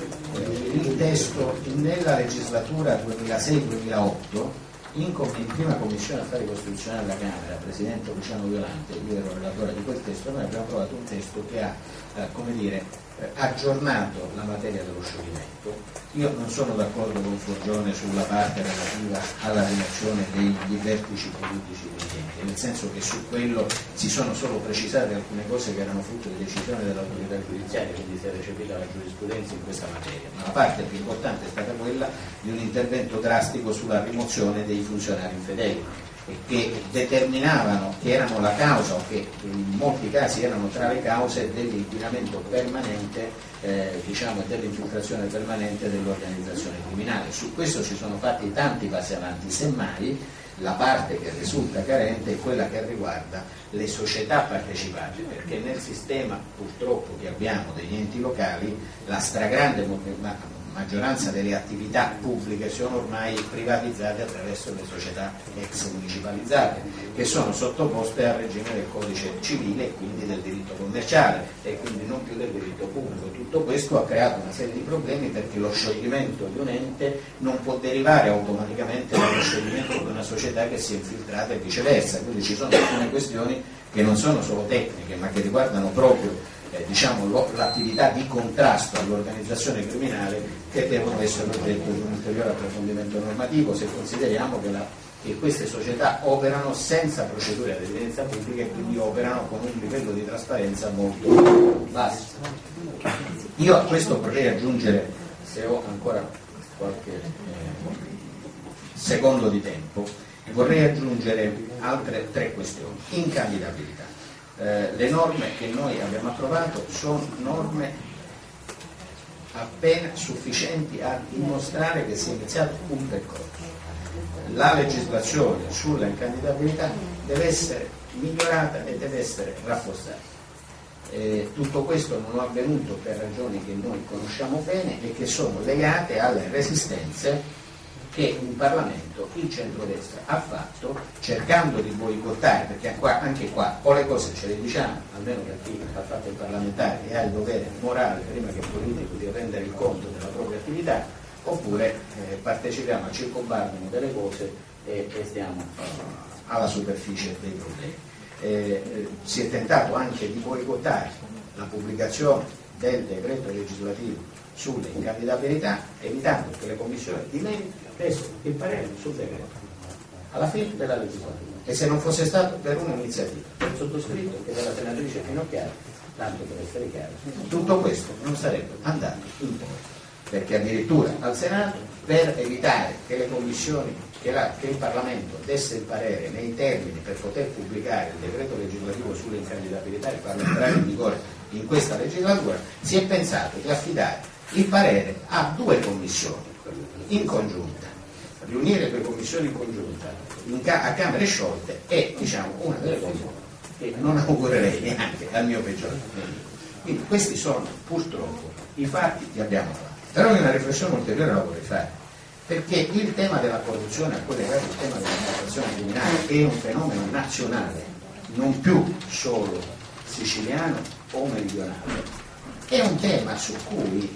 il testo nella legislatura duemilasei duemilaotto in, com- in prima commissione affari costituzionali alla Camera, presidente Luciano Violante, io ero relatore di quel testo, noi abbiamo trovato un testo che ha eh, come dire, eh, aggiornato la materia dello scioglimento. Io non sono d'accordo con Forgione sulla parte relativa alla relazione dei vertici politici vigenti, nel senso che su quello si sono solo precisate alcune cose che erano frutto di decisione dell'autorità giudiziaria, quindi si è recepita la giurisprudenza in questa materia, ma la parte più importante è stata quella di un intervento drastico sulla rimozione dei funzionari infedeli, e che determinavano, che erano la causa, o che in molti casi erano tra le cause dell'inquinamento permanente, eh, diciamo, dell'infiltrazione permanente dell'organizzazione criminale. Su questo ci sono fatti tanti passi avanti, semmai la parte che risulta carente è quella che riguarda le società partecipate, perché nel sistema purtroppo che abbiamo degli enti locali la stragrande maggioranza delle attività pubbliche sono ormai privatizzate attraverso le società ex municipalizzate, che sono sottoposte al regime del codice civile e quindi del diritto commerciale e quindi non più del diritto pubblico. Tutto questo ha creato una serie di problemi, perché lo scioglimento di un ente non può derivare automaticamente dallo scioglimento di una società che si è infiltrata e viceversa, quindi ci sono alcune questioni che non sono solo tecniche ma che riguardano proprio Eh, diciamo, l'attività di contrasto all'organizzazione criminale, che devono essere oggetto di un ulteriore approfondimento normativo, se consideriamo che la che queste società operano senza procedure ad evidenza pubblica e quindi operano con un livello di trasparenza molto basso. Io a questo vorrei aggiungere, se ho ancora qualche eh, secondo di tempo, vorrei aggiungere altre tre questioni. Incandidabilità. Eh, le norme che noi abbiamo approvato sono norme appena sufficienti a dimostrare che si è iniziato un percorso. La legislazione sulla incandidabilità deve essere migliorata e deve essere rafforzata. Eh, tutto questo non è avvenuto per ragioni che noi conosciamo bene e che sono legate alle resistenze che in Parlamento il centrodestra ha fatto cercando di boicottare, perché qua, anche qua o le cose ce le diciamo, almeno per chi ha fatto il parlamentare e ha il dovere morale prima che politico di rendere il conto della propria attività, oppure eh, partecipiamo al circobardino delle cose e, e stiamo alla superficie dei problemi. Eh, eh, si è tentato anche di boicottare la pubblicazione del decreto legislativo sulle incandidabilità, evitando che le commissioni di merito dessero il parere sul decreto alla fine della legislatura. E se non fosse stato per un'iniziativa del sottoscritto e della senatrice Finocchiaro, tanto per essere chiaro, tutto questo non sarebbe andato in porto, perché addirittura al Senato, per evitare che le commissioni, che, la, che il Parlamento desse il parere nei termini per poter pubblicare il decreto legislativo sulle incandidabilità e farlo entrare in vigore in questa legislatura, si è pensato di affidare il parere a due commissioni in congiunta, riunire due commissioni in congiunta in ca- a Camere sciolte è, diciamo, una delle cose che non augurerei neanche al mio peggiore nemico. Quindi questi sono purtroppo i fatti che abbiamo fatto. Però una riflessione ulteriore la vorrei fare, perché il tema della corruzione, a quello che è il tema dell'amministrazione criminale, è un fenomeno nazionale, non più solo siciliano o meridionale. È un tema su cui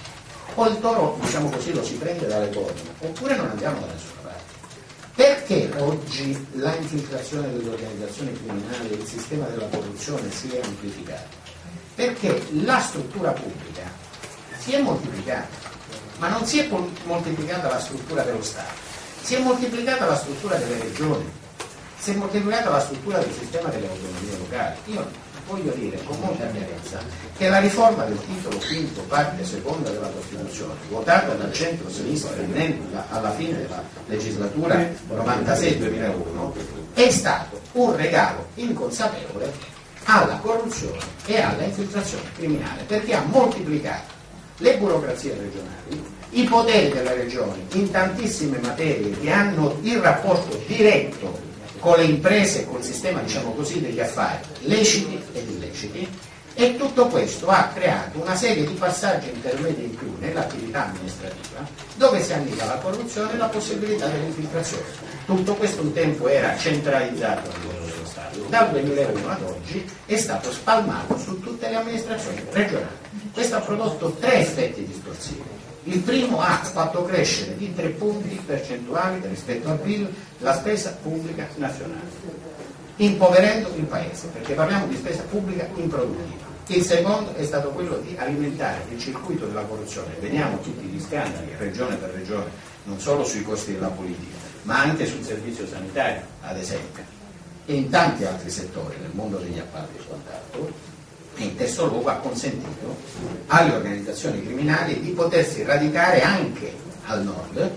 o il toro, diciamo così, lo si prende dalle corna, oppure non andiamo da nessuna parte. Perché oggi la infiltrazione delle organizzazioni criminali e il sistema della corruzione si è amplificato? Perché la struttura pubblica si è moltiplicata, ma non si è moltiplicata la struttura dello Stato, si è moltiplicata la struttura delle regioni, si è moltiplicata la struttura del sistema delle autonomie locali. Io voglio dire con molta chiarezza che la riforma del titolo quinto parte seconda della Costituzione, votata dal centro-sinistra alla fine della legislatura novantasei duemilauno, è stato un regalo inconsapevole alla corruzione e alla infiltrazione criminale, perché ha moltiplicato le burocrazie regionali, i poteri delle regioni in tantissime materie che hanno il rapporto diretto con le imprese e col sistema, diciamo così, degli affari leciti ed illeciti, e tutto questo ha creato una serie di passaggi intermedi in più nell'attività amministrativa dove si annica la corruzione e la possibilità dell'infiltrazione. Tutto questo un tempo era centralizzato a livello dello Stato, dal duemilauno ad oggi è stato spalmato su tutte le amministrazioni regionali. Questo ha prodotto tre effetti distorsivi. Il primo ha fatto crescere di tre punti percentuali rispetto al P I L la spesa pubblica nazionale, impoverendo il Paese, perché parliamo di spesa pubblica improduttiva. Il secondo è stato quello di alimentare il circuito della corruzione. Vediamo tutti gli scandali, regione per regione, non solo sui costi della politica, ma anche sul servizio sanitario, ad esempio, e in tanti altri settori, nel mondo degli appalti e quant'altro. E in terzo luogo ha consentito alle organizzazioni criminali di potersi radicare anche al nord,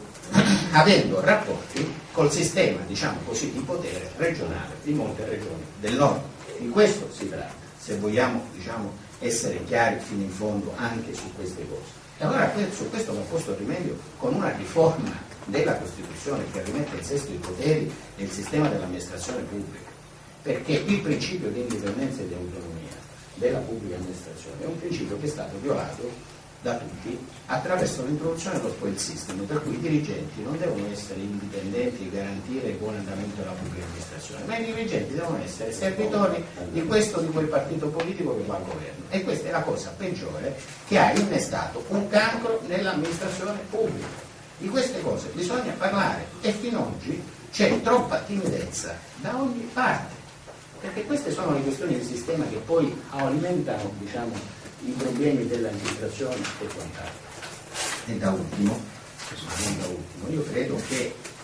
avendo rapporti col sistema, diciamo così, di potere regionale di molte regioni del nord. Di questo si tratta, se vogliamo, diciamo, essere chiari fino in fondo anche su queste cose. E allora su questo va posto rimedio con una riforma della Costituzione che rimette in sesto i poteri e il sistema dell'amministrazione pubblica, perché il principio di indipendenza e di autonomia della pubblica amministrazione è un principio che è stato violato da tutti attraverso l'introduzione dello spoil system, per cui i dirigenti non devono essere indipendenti e garantire il buon andamento della pubblica amministrazione, ma i dirigenti devono essere servitori di questo o di quel partito politico che va al governo, e questa è la cosa peggiore che ha innestato un cancro nell'amministrazione pubblica. Di queste cose bisogna parlare e fino ad oggi c'è troppa timidezza da ogni parte, perché queste sono le questioni di sistema che poi alimentano, diciamo, i problemi della infiltrazione e quant'altro. E da ultimo, ma non da ultimo, io credo che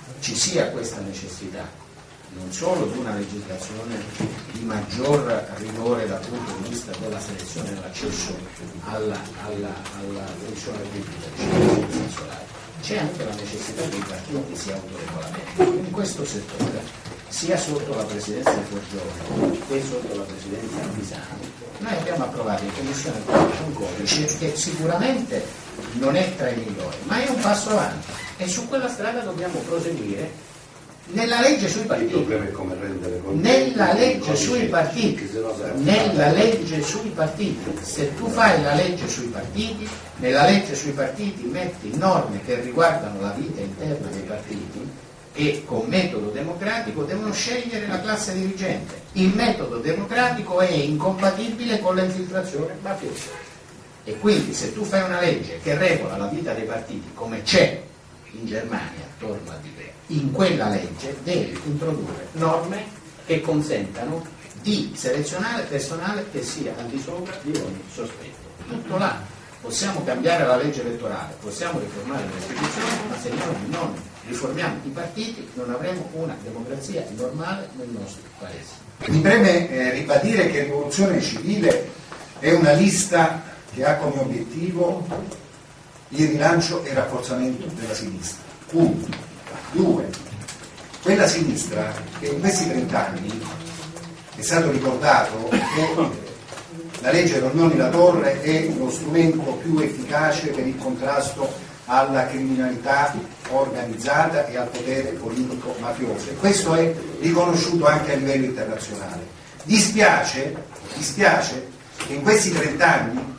ci sia questa necessità non solo di una legislazione di maggior rigore dal punto di vista della selezione e dell'accesso alla, alla, alla funzione pubblica, c'è anche la necessità che i partiti si autoregolamentino in questo settore, sia sotto la presidenza di Forgione che sotto la presidenza di Pisano. Noi abbiamo approvato in Commissione un codice che sicuramente non è tra i migliori, ma è un passo avanti e su quella strada dobbiamo proseguire. Nella legge sui partiti, nella legge sui partiti, nella legge sui partiti, se tu fai la legge sui partiti, nella legge sui partiti metti norme che riguardano la vita interna dei partiti e con metodo democratico devono scegliere la classe dirigente. Il metodo democratico è incompatibile con l'infiltrazione mafiosa e quindi se tu fai una legge che regola la vita dei partiti come c'è in Germania, torno a dire, in quella legge devi introdurre norme che consentano di selezionare personale che sia al di sopra di ogni sospetto. Tutto là. Possiamo cambiare la legge elettorale, possiamo riformare le istituzioni, ma se noi non riformiamo i partiti non avremo una democrazia normale nel nostro Paese. Mi preme eh, ribadire che Rivoluzione Civile è una lista che ha come obiettivo il rilancio e il rafforzamento della sinistra. Uno. Due. Quella sinistra che in questi trent'anni è stato ricordato che la legge Rognoni-La Torre è lo strumento più efficace per il contrasto alla criminalità organizzata e al potere politico mafioso, e questo è riconosciuto anche a livello internazionale. Dispiace, dispiace che in questi trent'anni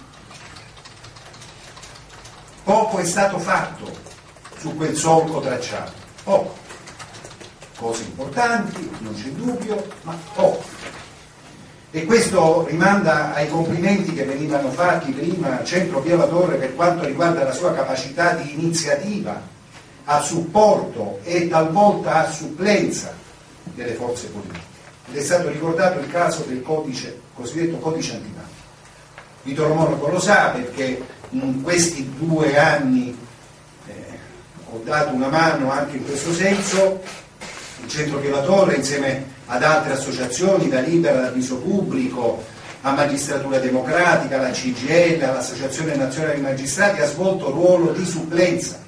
poco è stato fatto su quel solco tracciato, poco. Cose importanti, non c'è dubbio, ma poco. E questo rimanda ai complimenti che venivano fatti prima al Centro Pio La Torre per quanto riguarda la sua capacità di iniziativa a supporto e talvolta a supplenza delle forze politiche. Ed è stato ricordato il caso del codice, cosiddetto codice antimafia. Vito Monaco lo sa perché in questi due anni eh, ho dato una mano anche in questo senso. Il Centro Pio La Torre insieme ad altre associazioni, da Libera, da Avviso Pubblico, a Magistratura Democratica, alla C G I L, all'Associazione Nazionale dei Magistrati, ha svolto ruolo di supplenza.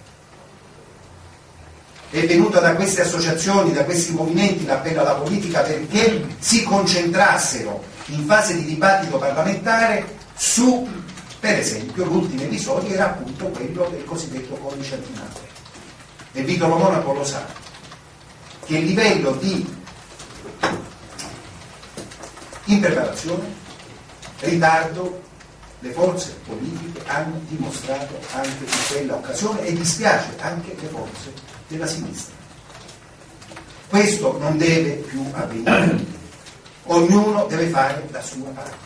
È venuta da queste associazioni, da questi movimenti l'appello alla politica perché si concentrassero in fase di dibattito parlamentare su, per esempio, l'ultimo episodio era appunto quello del cosiddetto codice antimafia. E Vito Monaco lo sa, che il livello di impreparazione, ritardo, le forze politiche hanno dimostrato anche in quella occasione, e dispiace anche le forze della sinistra. Questo non deve più avvenire. Ognuno deve fare la sua parte.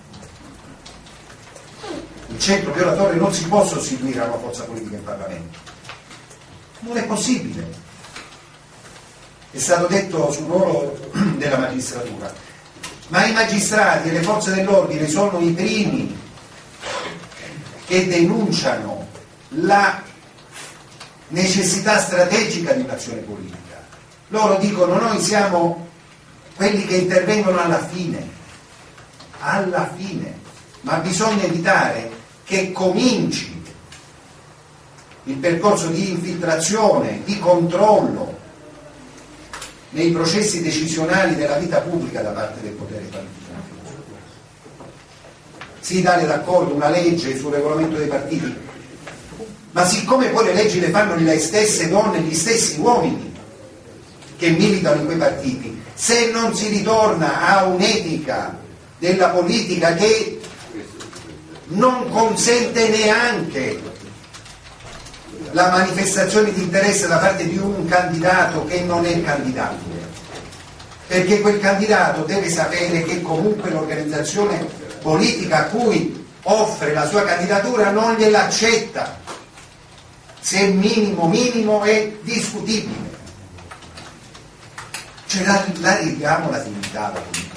Il Centro Pio La Torre non si può sostituire a una forza politica in Parlamento. Non è possibile. È stato detto sul ruolo della magistratura, ma i magistrati e le forze dell'ordine sono i primi che denunciano la necessità strategica di un'azione politica. Loro dicono: noi siamo quelli che intervengono alla fine, alla fine, ma bisogna evitare che cominci il percorso di infiltrazione, di controllo nei processi decisionali della vita pubblica da parte del potere politico. Si dà d'accordo una legge sul regolamento dei partiti, ma siccome poi le leggi le fanno le stesse donne, gli stessi uomini che militano in quei partiti, se non si ritorna a un'etica della politica che non consente neanche la manifestazione di interesse da parte di un candidato che non è candidato, perché quel candidato deve sapere che comunque l'organizzazione politica a cui offre la sua candidatura non gliela accetta, se minimo minimo è discutibile. Cioè la, la ridiamo la dignità alla politica,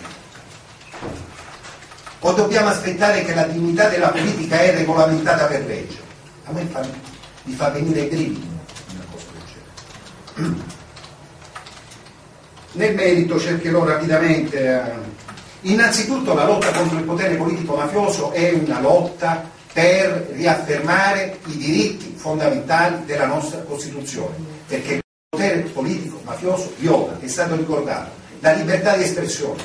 o dobbiamo aspettare che la dignità della politica è regolamentata per legge? A me fa mi fa venire i brividi una cosa del genere. Nel merito cercherò rapidamente. Innanzitutto la lotta contro il potere politico mafioso è una lotta per riaffermare i diritti fondamentali della nostra Costituzione, perché il potere politico mafioso viola, è stato ricordato, la libertà di espressione.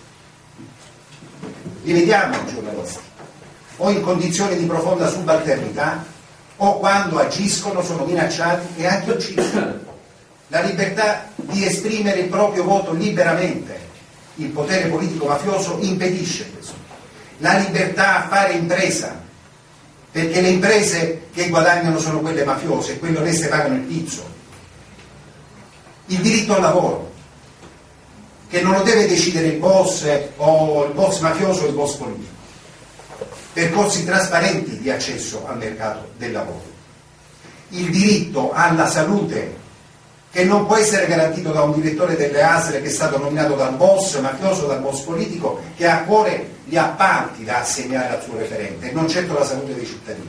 Li vediamo i giornalisti, o in condizioni di profonda subalternità, o quando agiscono sono minacciati e anche uccisi. La libertà di esprimere il proprio voto liberamente, il potere politico mafioso impedisce questo. La libertà a fare impresa, perché le imprese che guadagnano sono quelle mafiose e quelle oneste pagano il pizzo. Il diritto al lavoro, che non lo deve decidere il boss o il boss mafioso o il boss politico. Percorsi trasparenti di accesso al mercato del lavoro. Il diritto alla salute, che non può essere garantito da un direttore delle A S L che è stato nominato dal boss mafioso, dal boss politico, che ha a cuore gli appalti da assegnare al suo referente, e non certo la salute dei cittadini.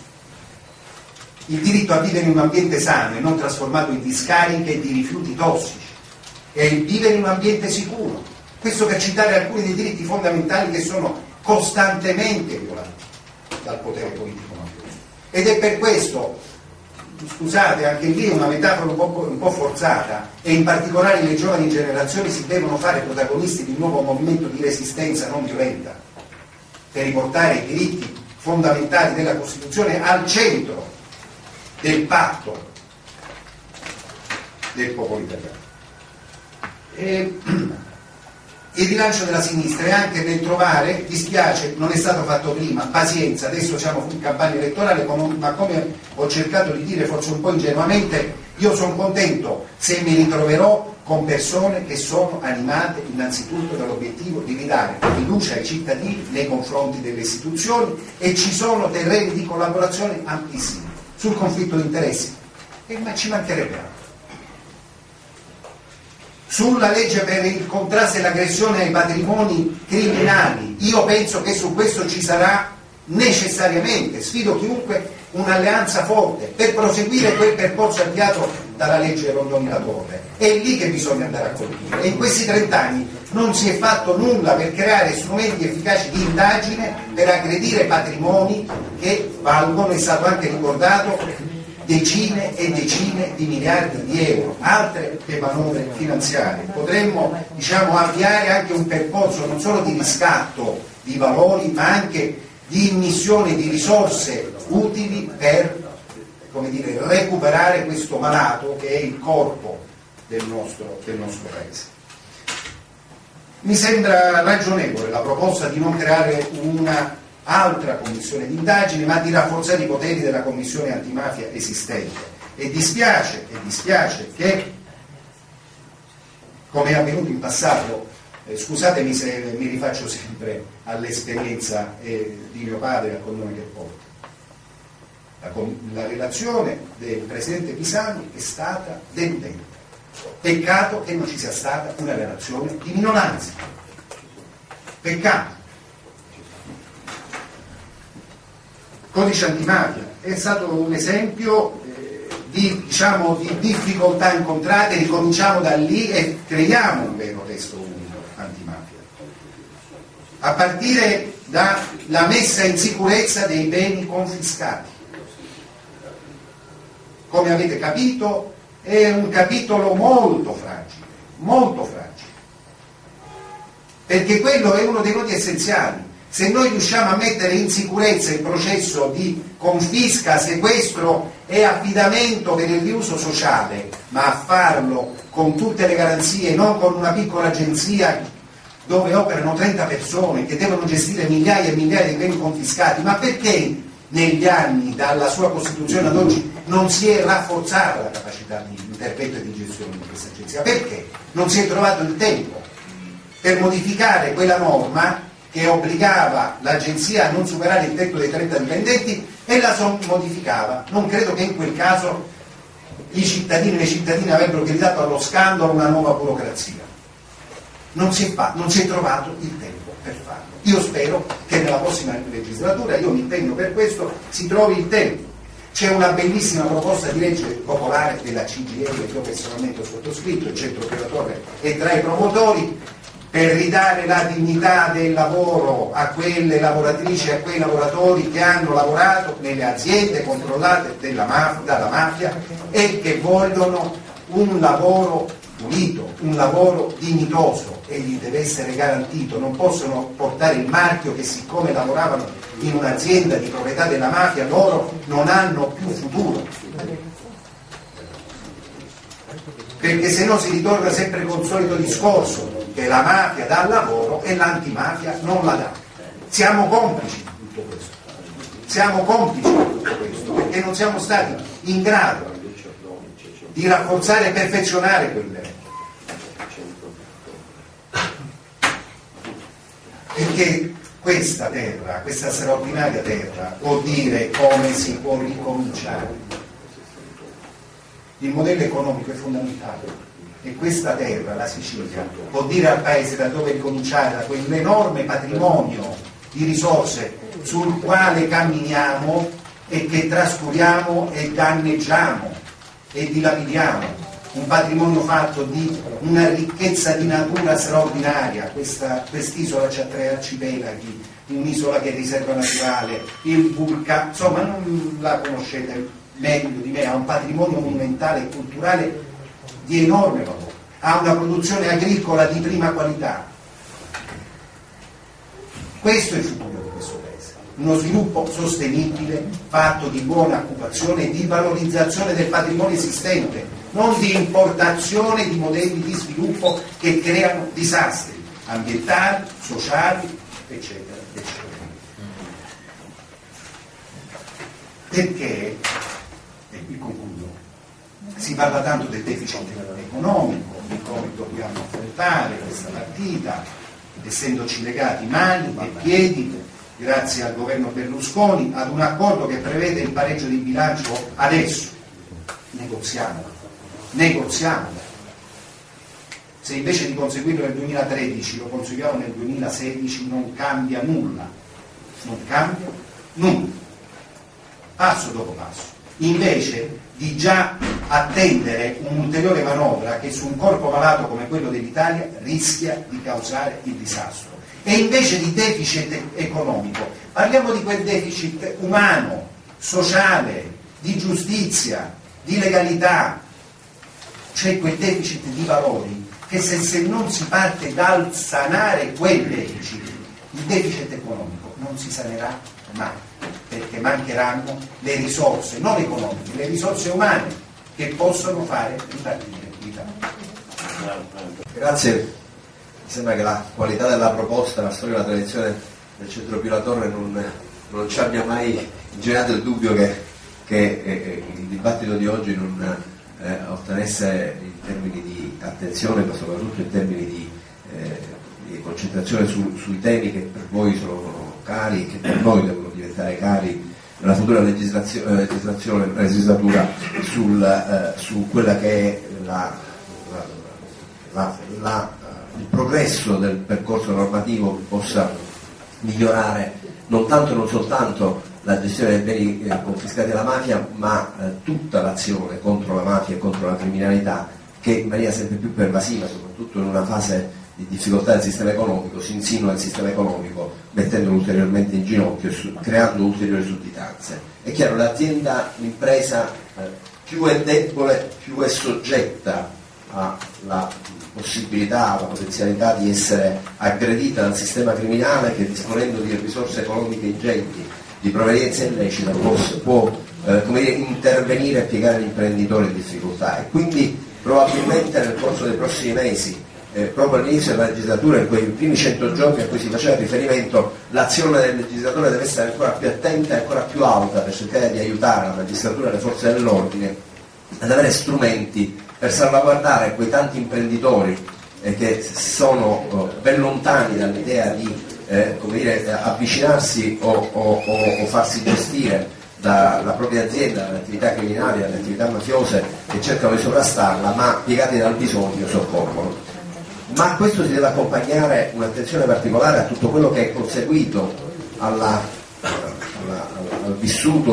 Il diritto a vivere in un ambiente sano e non trasformato in discariche di rifiuti tossici, e il vivere in un ambiente sicuro. Questo per citare alcuni dei diritti fondamentali che sono costantemente violati dal potere politico mafioso. Ed è per questo, scusate, anche lì è una metafora un po', un po' forzata, e in particolare le giovani generazioni si devono fare protagonisti di un nuovo movimento di resistenza non violenta, per riportare i diritti fondamentali della Costituzione al centro del patto del popolo italiano. E il rilancio della sinistra è anche nel trovare, dispiace, non è stato fatto prima, pazienza, adesso siamo in campagna elettorale, ma come ho cercato di dire forse un po' ingenuamente, io sono contento se mi ritroverò con persone che sono animate innanzitutto dall'obiettivo di ridare fiducia ai cittadini nei confronti delle istituzioni, e ci sono terreni di collaborazione amplissimi sul conflitto di interessi, e ma ci mancherebbe altro. Sulla legge per il contrasto e l'aggressione ai patrimoni criminali, io penso che su questo ci sarà necessariamente, sfido chiunque, un'alleanza forte per proseguire quel percorso avviato dalla legge Rondoni-La Torre. È lì che bisogna andare a colpire, e in questi trent'anni non si è fatto nulla per creare strumenti efficaci di indagine per aggredire patrimoni che valgono, è stato anche ricordato, decine e decine di miliardi di euro, altre che manovre finanziarie. Potremmo, diciamo, avviare anche un percorso non solo di riscatto di valori, ma anche di immissione di risorse utili per, come dire, recuperare questo malato che è il corpo del nostro, del nostro Paese. Mi sembra ragionevole la proposta di non creare una altra commissione di indagine, ma di rafforzare i poteri della commissione antimafia esistente. E dispiace, e dispiace che, come è avvenuto in passato, eh, scusatemi se mi rifaccio sempre all'esperienza eh, di mio padre al cognome che porto, la, la relazione del presidente Pisani è stata deludente. Peccato che non ci sia stata una relazione di minoranza. Peccato. Codice antimafia è stato un esempio eh, di, diciamo, di difficoltà incontrate, ricominciamo da lì e creiamo un vero testo unico antimafia, a partire dalla messa in sicurezza dei beni confiscati. Come avete capito, è un capitolo molto fragile, molto fragile, perché quello è uno dei nodi essenziali. Se noi riusciamo a mettere in sicurezza il processo di confisca, sequestro e affidamento per il riuso sociale, ma a farlo con tutte le garanzie, non con una piccola agenzia dove operano trenta persone che devono gestire migliaia e migliaia di beni confiscati, ma perché negli anni, dalla sua costituzione ad oggi, non si è rafforzata la capacità di intervento e di gestione di questa agenzia? Perché non si è trovato il tempo per modificare quella norma che obbligava l'agenzia a non superare il tetto dei trenta dipendenti e la modificava? Non credo che in quel caso i cittadini e le cittadine avrebbero gridato allo scandalo una nuova burocrazia. Non si è, fa, non si è trovato il tempo per farlo. Io spero che nella prossima legislatura, io mi impegno per questo, si trovi il tempo. C'è una bellissima proposta di legge popolare della C G I L che io personalmente ho sottoscritto, il Centro Pio La Torre è tra i promotori, per ridare la dignità del lavoro a quelle lavoratrici e a quei lavoratori che hanno lavorato nelle aziende controllate della maf- dalla mafia e che vogliono un lavoro pulito, un lavoro dignitoso, e gli deve essere garantito. Non possono portare il marchio che siccome lavoravano in un'azienda di proprietà della mafia loro non hanno più futuro, perché se no si ritorna sempre col solito discorso che la mafia dà lavoro e l'antimafia non la dà. Siamo complici di tutto questo, siamo complici di tutto questo perché non siamo stati in grado di rafforzare e perfezionare quel livello. Perché questa terra, questa straordinaria terra, può dire come si può ricominciare. Il modello economico è fondamentale e questa terra, la Sicilia, può dire al paese da dove ricominciare, da quell'enorme patrimonio di risorse sul quale camminiamo e che trascuriamo e danneggiamo e dilapidiamo. Un patrimonio fatto di una ricchezza di natura straordinaria. Questa, quest'isola c'ha tre arcipelaghi, un'isola che è riserva naturale, il vulcano, insomma non la conoscete meglio di me, ha un patrimonio monumentale e culturale di enorme valore, ha una produzione agricola di prima qualità. Questo è il futuro di questo paese, uno sviluppo sostenibile fatto di buona occupazione e di valorizzazione del patrimonio esistente, non di importazione di modelli di sviluppo che creano disastri ambientali, sociali, eccetera, eccetera. Perché, e qui concludo, si parla tanto del deficit economico, di come dobbiamo affrontare questa partita, essendoci legati mani e piedi, grazie al governo Berlusconi, ad un accordo che prevede il pareggio di bilancio adesso. Negoziamo. Negoziamo. Se invece di conseguirlo nel duemilatredici lo conseguiamo nel duemilasedici non cambia nulla, non cambia nulla, passo dopo passo, invece di già attendere un'ulteriore manovra che su un corpo malato come quello dell'Italia rischia di causare il disastro. E invece di deficit economico parliamo di quel deficit umano, sociale, di giustizia, di legalità. C'è quel deficit di valori che se, se non si parte dal sanare quel deficit, il deficit economico non si sanerà mai, perché mancheranno le risorse, non economiche, le risorse umane che possono fare ripartire l'Italia. Grazie. Mi sembra che la qualità della proposta, la storia e la tradizione del Centro Pio La Torre non, non ci abbia mai generato il dubbio che, che eh, il dibattito di oggi non Eh, ottenesse in termini di attenzione, ma soprattutto in termini di, eh, di concentrazione su, sui temi che per voi sono cari e che per noi devono diventare cari nella futura legislazione, legislazione legislatura sul, eh, su quella che è la, la, la, la, il progresso del percorso normativo che possa migliorare non tanto e non soltanto la gestione dei beni eh, confiscati alla mafia, ma eh, tutta l'azione contro la mafia e contro la criminalità, che in maniera sempre più pervasiva, soprattutto in una fase di difficoltà del sistema economico, si insinua nel sistema economico mettendolo ulteriormente in ginocchio, su, creando ulteriori sudditanze. È chiaro, l'azienda, l'impresa eh, più è debole, più è soggetta alla possibilità, alla potenzialità di essere aggredita dal sistema criminale che, disponendo di risorse economiche ingenti, di provenienza illecita, può, può eh, come dire, intervenire e piegare l'imprenditore in difficoltà. E quindi probabilmente nel corso dei prossimi mesi, eh, proprio all'inizio della legislatura, in quei primi cento giorni a cui si faceva riferimento, l'azione del legislatore deve essere ancora più attenta e ancora più alta per cercare di aiutare la magistratura e le forze dell'ordine ad avere strumenti per salvaguardare quei tanti imprenditori eh, che sono oh, ben lontani dall'idea di Eh, come dire, avvicinarsi o, o, o farsi gestire dalla propria azienda, dalle attività criminali, dalle attività mafiose che cercano di sovrastarla, ma piegati dal bisogno soccorrono. Ma questo si deve accompagnare un'attenzione particolare a tutto quello che è conseguito alla, alla, al vissuto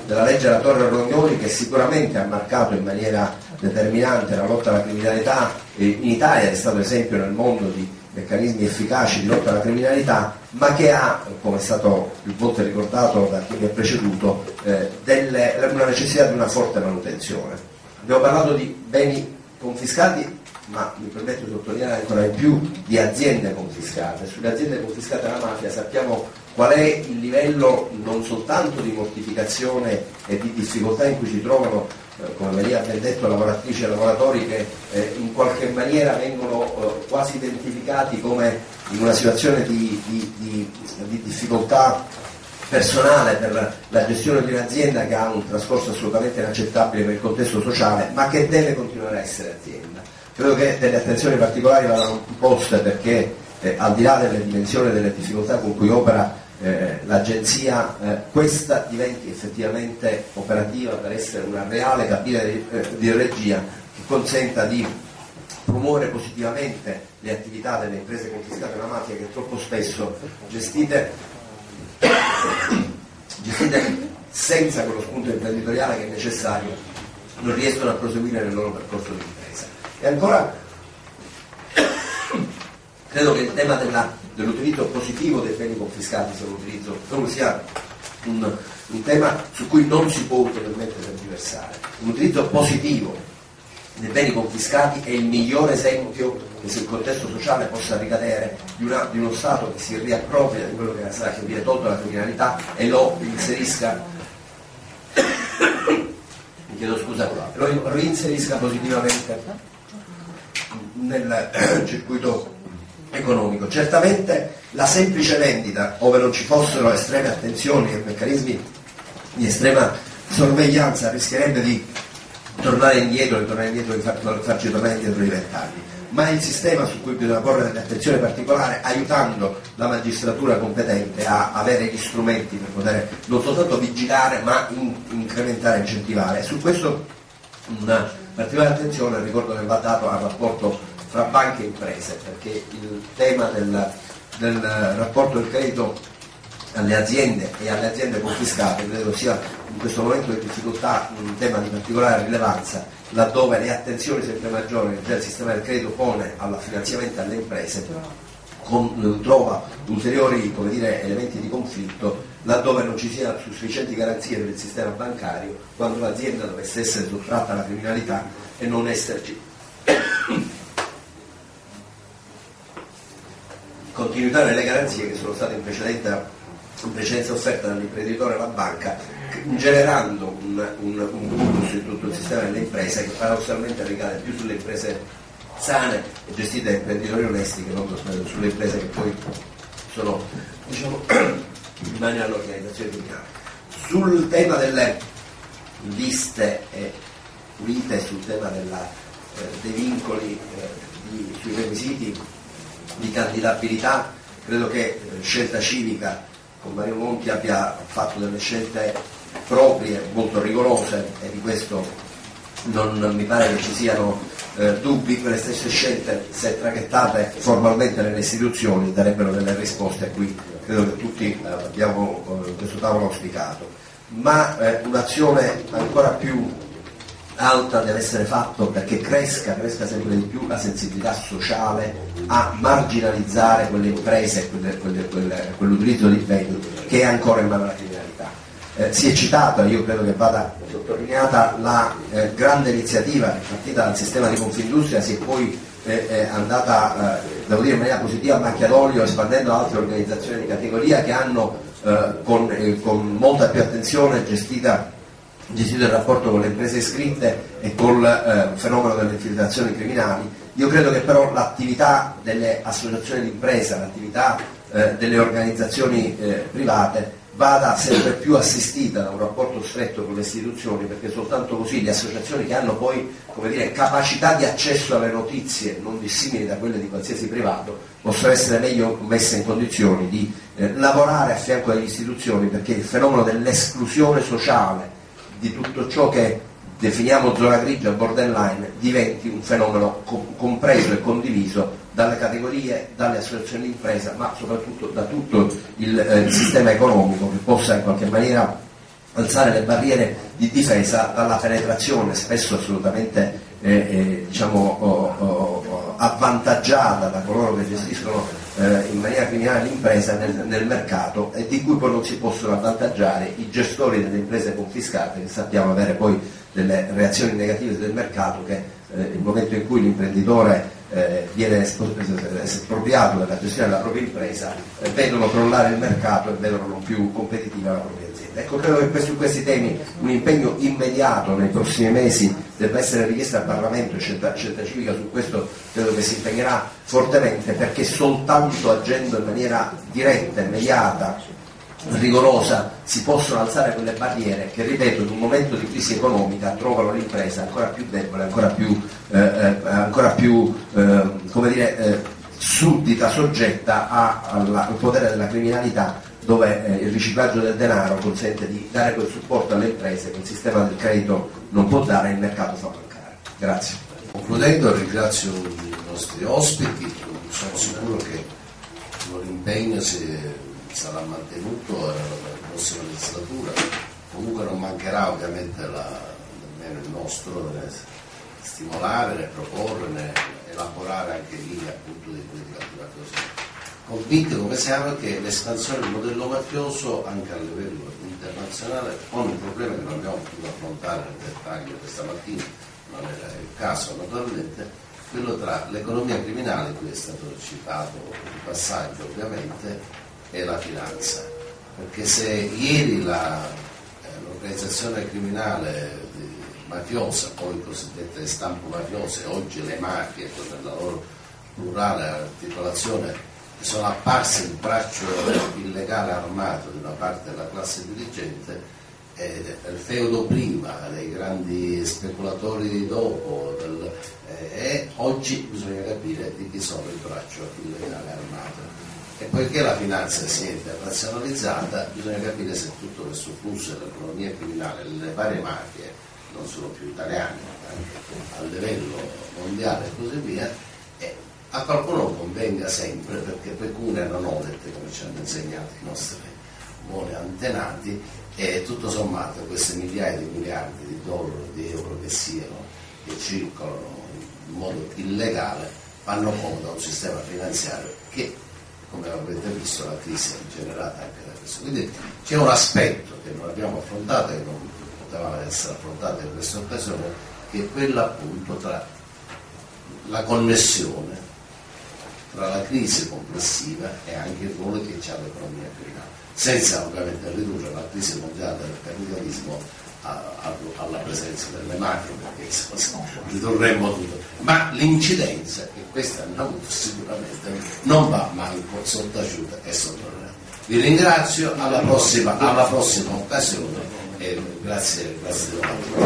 della legge La Torre Rognoni, che sicuramente ha marcato in maniera determinante la lotta alla criminalità, e in Italia è stato esempio nel mondo di meccanismi efficaci di lotta alla criminalità, ma che ha, come è stato più volte ricordato da chi mi ha preceduto, eh, delle, una necessità di una forte manutenzione. Abbiamo parlato di beni confiscati, ma mi permetto di sottolineare ancora di più di aziende confiscate. Sulle aziende confiscate alla mafia sappiamo qual è il livello non soltanto di mortificazione e di difficoltà in cui si trovano, eh, come veniva ben detto, lavoratrici e lavoratori che eh, in qualche maniera vengono eh, quasi identificati come in una situazione di, di, di, di difficoltà personale per la gestione di un'azienda che ha un trascorso assolutamente inaccettabile per il contesto sociale, ma che deve continuare a essere azienda. Credo che delle attenzioni particolari vadano poste perché eh, al di là delle dimensioni e delle difficoltà con cui opera eh, l'agenzia, eh, questa diventi effettivamente operativa per essere una reale cabina di, eh, di regia che consenta di promuovere positivamente le attività delle imprese confiscate alla mafia, che troppo spesso gestite, gestite senza quello spunto imprenditoriale che è necessario, non riescono a proseguire nel loro percorso di impresa. E ancora credo che il tema della, dell'utilizzo positivo dei beni confiscati sia un, utilizzo, sia un, un tema su cui non si può ulteriormente tergiversare. Un utilizzo positivo dei beni confiscati è il migliore esempio che sul contesto sociale possa ricadere di, una, di uno Stato che si riappropria di quello che sarà che viene tolto alla criminalità e lo inserisca mi chiedo scusa, lo reinserisca positivamente nel circuito economico. Certamente la semplice vendita, ove non ci fossero estreme attenzioni e meccanismi di estrema sorveglianza, rischierebbe di tornare indietro, di tornare indietro, di far, farci tornare indietro di vent'anni. Ma il sistema su cui bisogna porre delle attenzioni particolari, aiutando la magistratura competente a avere gli strumenti per poter non soltanto vigilare ma in, incrementare e incentivare. Su questo una particolare attenzione ricordo che va dato al rapporto fra banche e imprese, perché il tema del, del rapporto del credito alle aziende e alle aziende confiscate credo sia in questo momento di difficoltà un tema di particolare rilevanza, laddove le attenzioni sempre maggiori che il sistema del credito pone al finanziamento alle imprese con, trova ulteriori, come dire, elementi di conflitto laddove non ci siano sufficienti garanzie per il sistema bancario quando l'azienda dovesse essere sottratta alla criminalità e non esserci continuità nelle garanzie che sono state in precedenza, in precedenza offerte dall'imprenditore alla banca, generando un, un, un bonus in tutto il sistema delle imprese che paradossalmente ricade più sulle imprese sane e gestite da imprenditori onesti che non sulle imprese che poi sono, diciamo, in mano all'organizzazione criminale. Sul tema delle liste eh, pulite, sul tema della, eh, dei vincoli, eh, di, sui requisiti di candidabilità, credo che eh, Scelta Civica con Mario Monti abbia fatto delle scelte proprie, molto rigorose, e di questo non, non mi pare che ci siano eh, dubbi. Quelle stesse scelte, se traghettate formalmente nelle istituzioni, darebbero delle risposte a cui credo che tutti eh, abbiamo eh, questo tavolo auspicato. Ma eh, un'azione ancora più alta deve essere fatta perché cresca, cresca sempre di più la sensibilità sociale a marginalizzare quelle imprese, quelle, quelle, quelle, quell'utilizzo di beni che è ancora in mano alla criminalità. Eh, si è citata, io credo che vada sottolineata, la eh, grande iniziativa che è partita dal sistema di Confindustria, si è poi eh, eh, andata, eh, devo dire in maniera positiva, a macchia d'olio, espandendo altre organizzazioni di categoria che hanno eh, con, eh, con molta più attenzione gestita gestito il rapporto con le imprese iscritte e col eh, fenomeno delle infiltrazioni criminali. Io credo che però l'attività delle associazioni di impresa, l'attività eh, delle organizzazioni eh, private vada sempre più assistita da un rapporto stretto con le istituzioni, perché soltanto così le associazioni, che hanno poi, come dire, capacità di accesso alle notizie non dissimili da quelle di qualsiasi privato, possono essere meglio messe in condizioni di eh, lavorare a fianco delle istituzioni, perché il fenomeno dell'esclusione sociale di tutto ciò che definiamo zona grigia, borderline, diventi un fenomeno co- compreso e condiviso dalle categorie, dalle associazioni di impresa, ma soprattutto da tutto il, eh, il sistema economico, che possa in qualche maniera alzare le barriere di difesa dalla penetrazione spesso assolutamente eh, eh, diciamo, oh, oh, oh, avvantaggiata da coloro che gestiscono eh, in maniera criminale l'impresa nel, nel mercato, e di cui poi non si possono avvantaggiare i gestori delle imprese confiscate, che sappiamo avere poi delle reazioni negative del mercato, che eh, nel momento in cui l'imprenditore eh, viene espropriato della gestione della propria impresa, eh, vedono crollare il mercato e vedono non più competitiva la propria azienda. Ecco, credo che su questi temi un impegno immediato nei prossimi mesi debba essere richiesto al Parlamento, e Scelta, Scelta Civica su questo credo che si impegnerà fortemente, perché soltanto agendo in maniera diretta, immediata, rigorosa, si possono alzare quelle barriere che, ripeto, in un momento di crisi economica trovano l'impresa ancora più debole, ancora più, eh, eh, ancora più eh, come dire, eh, suddita, soggetta a, alla, al potere della criminalità, dove eh, il riciclaggio del denaro consente di dare quel supporto alle imprese che il sistema del credito non può dare e il mercato fa mancare. Grazie. Concludendo, ringrazio i nostri ospiti, sono sicuro che il loro impegno si sarà mantenuto nella prossima legislatura. Comunque non mancherà ovviamente la, nemmeno il nostro ne stimolare, ne proporre, ne elaborare anche linee appunto di politica antimafiosa. Convinti come siamo che l'espansione del modello mafioso anche a livello internazionale pone un problema che non abbiamo potuto affrontare nel dettaglio questa mattina, non era il caso naturalmente, quello tra l'economia criminale, cui è stato citato in passaggio ovviamente, e la finanza, perché se ieri la, eh, l'organizzazione criminale di, mafiosa, poi cosiddette stampo mafiose, oggi le mafie con la loro plurale articolazione sono apparse il braccio illegale armato di una parte della classe dirigente, eh, del feudo prima, dei grandi speculatori dopo, del, eh, e oggi bisogna capire di chi sono il braccio illegale armato. E poiché la finanza si è internazionalizzata, bisogna capire se tutto questo flusso dell'economia criminale, le varie mafie, non solo più italiane, ma anche a livello mondiale e così via, eh, a qualcuno convenga sempre, perché pecunia non odette, come ci hanno insegnato i nostri buoni antenati, e tutto sommato queste migliaia di miliardi di dollari, di euro che siano, che circolano in modo illegale, fanno comodo a un sistema finanziario che, come avete visto, la crisi è generata anche da questo. Quindi c'è un aspetto che non abbiamo affrontato e che non poteva essere affrontato in questa occasione, che è quello appunto tra la connessione tra la crisi complessiva e anche il ruolo che c'ha l'economia criminale, senza ovviamente ridurre la crisi mondiale del capitalismo a, a, alla presenza delle mafie, perché insomma, ridurremmo tutto, ma l'incidenza che queste hanno avuto sicuramente non va manco sottaciuta e sottolineata. Vi ringrazio, alla prossima, alla prossima occasione e grazie, grazie.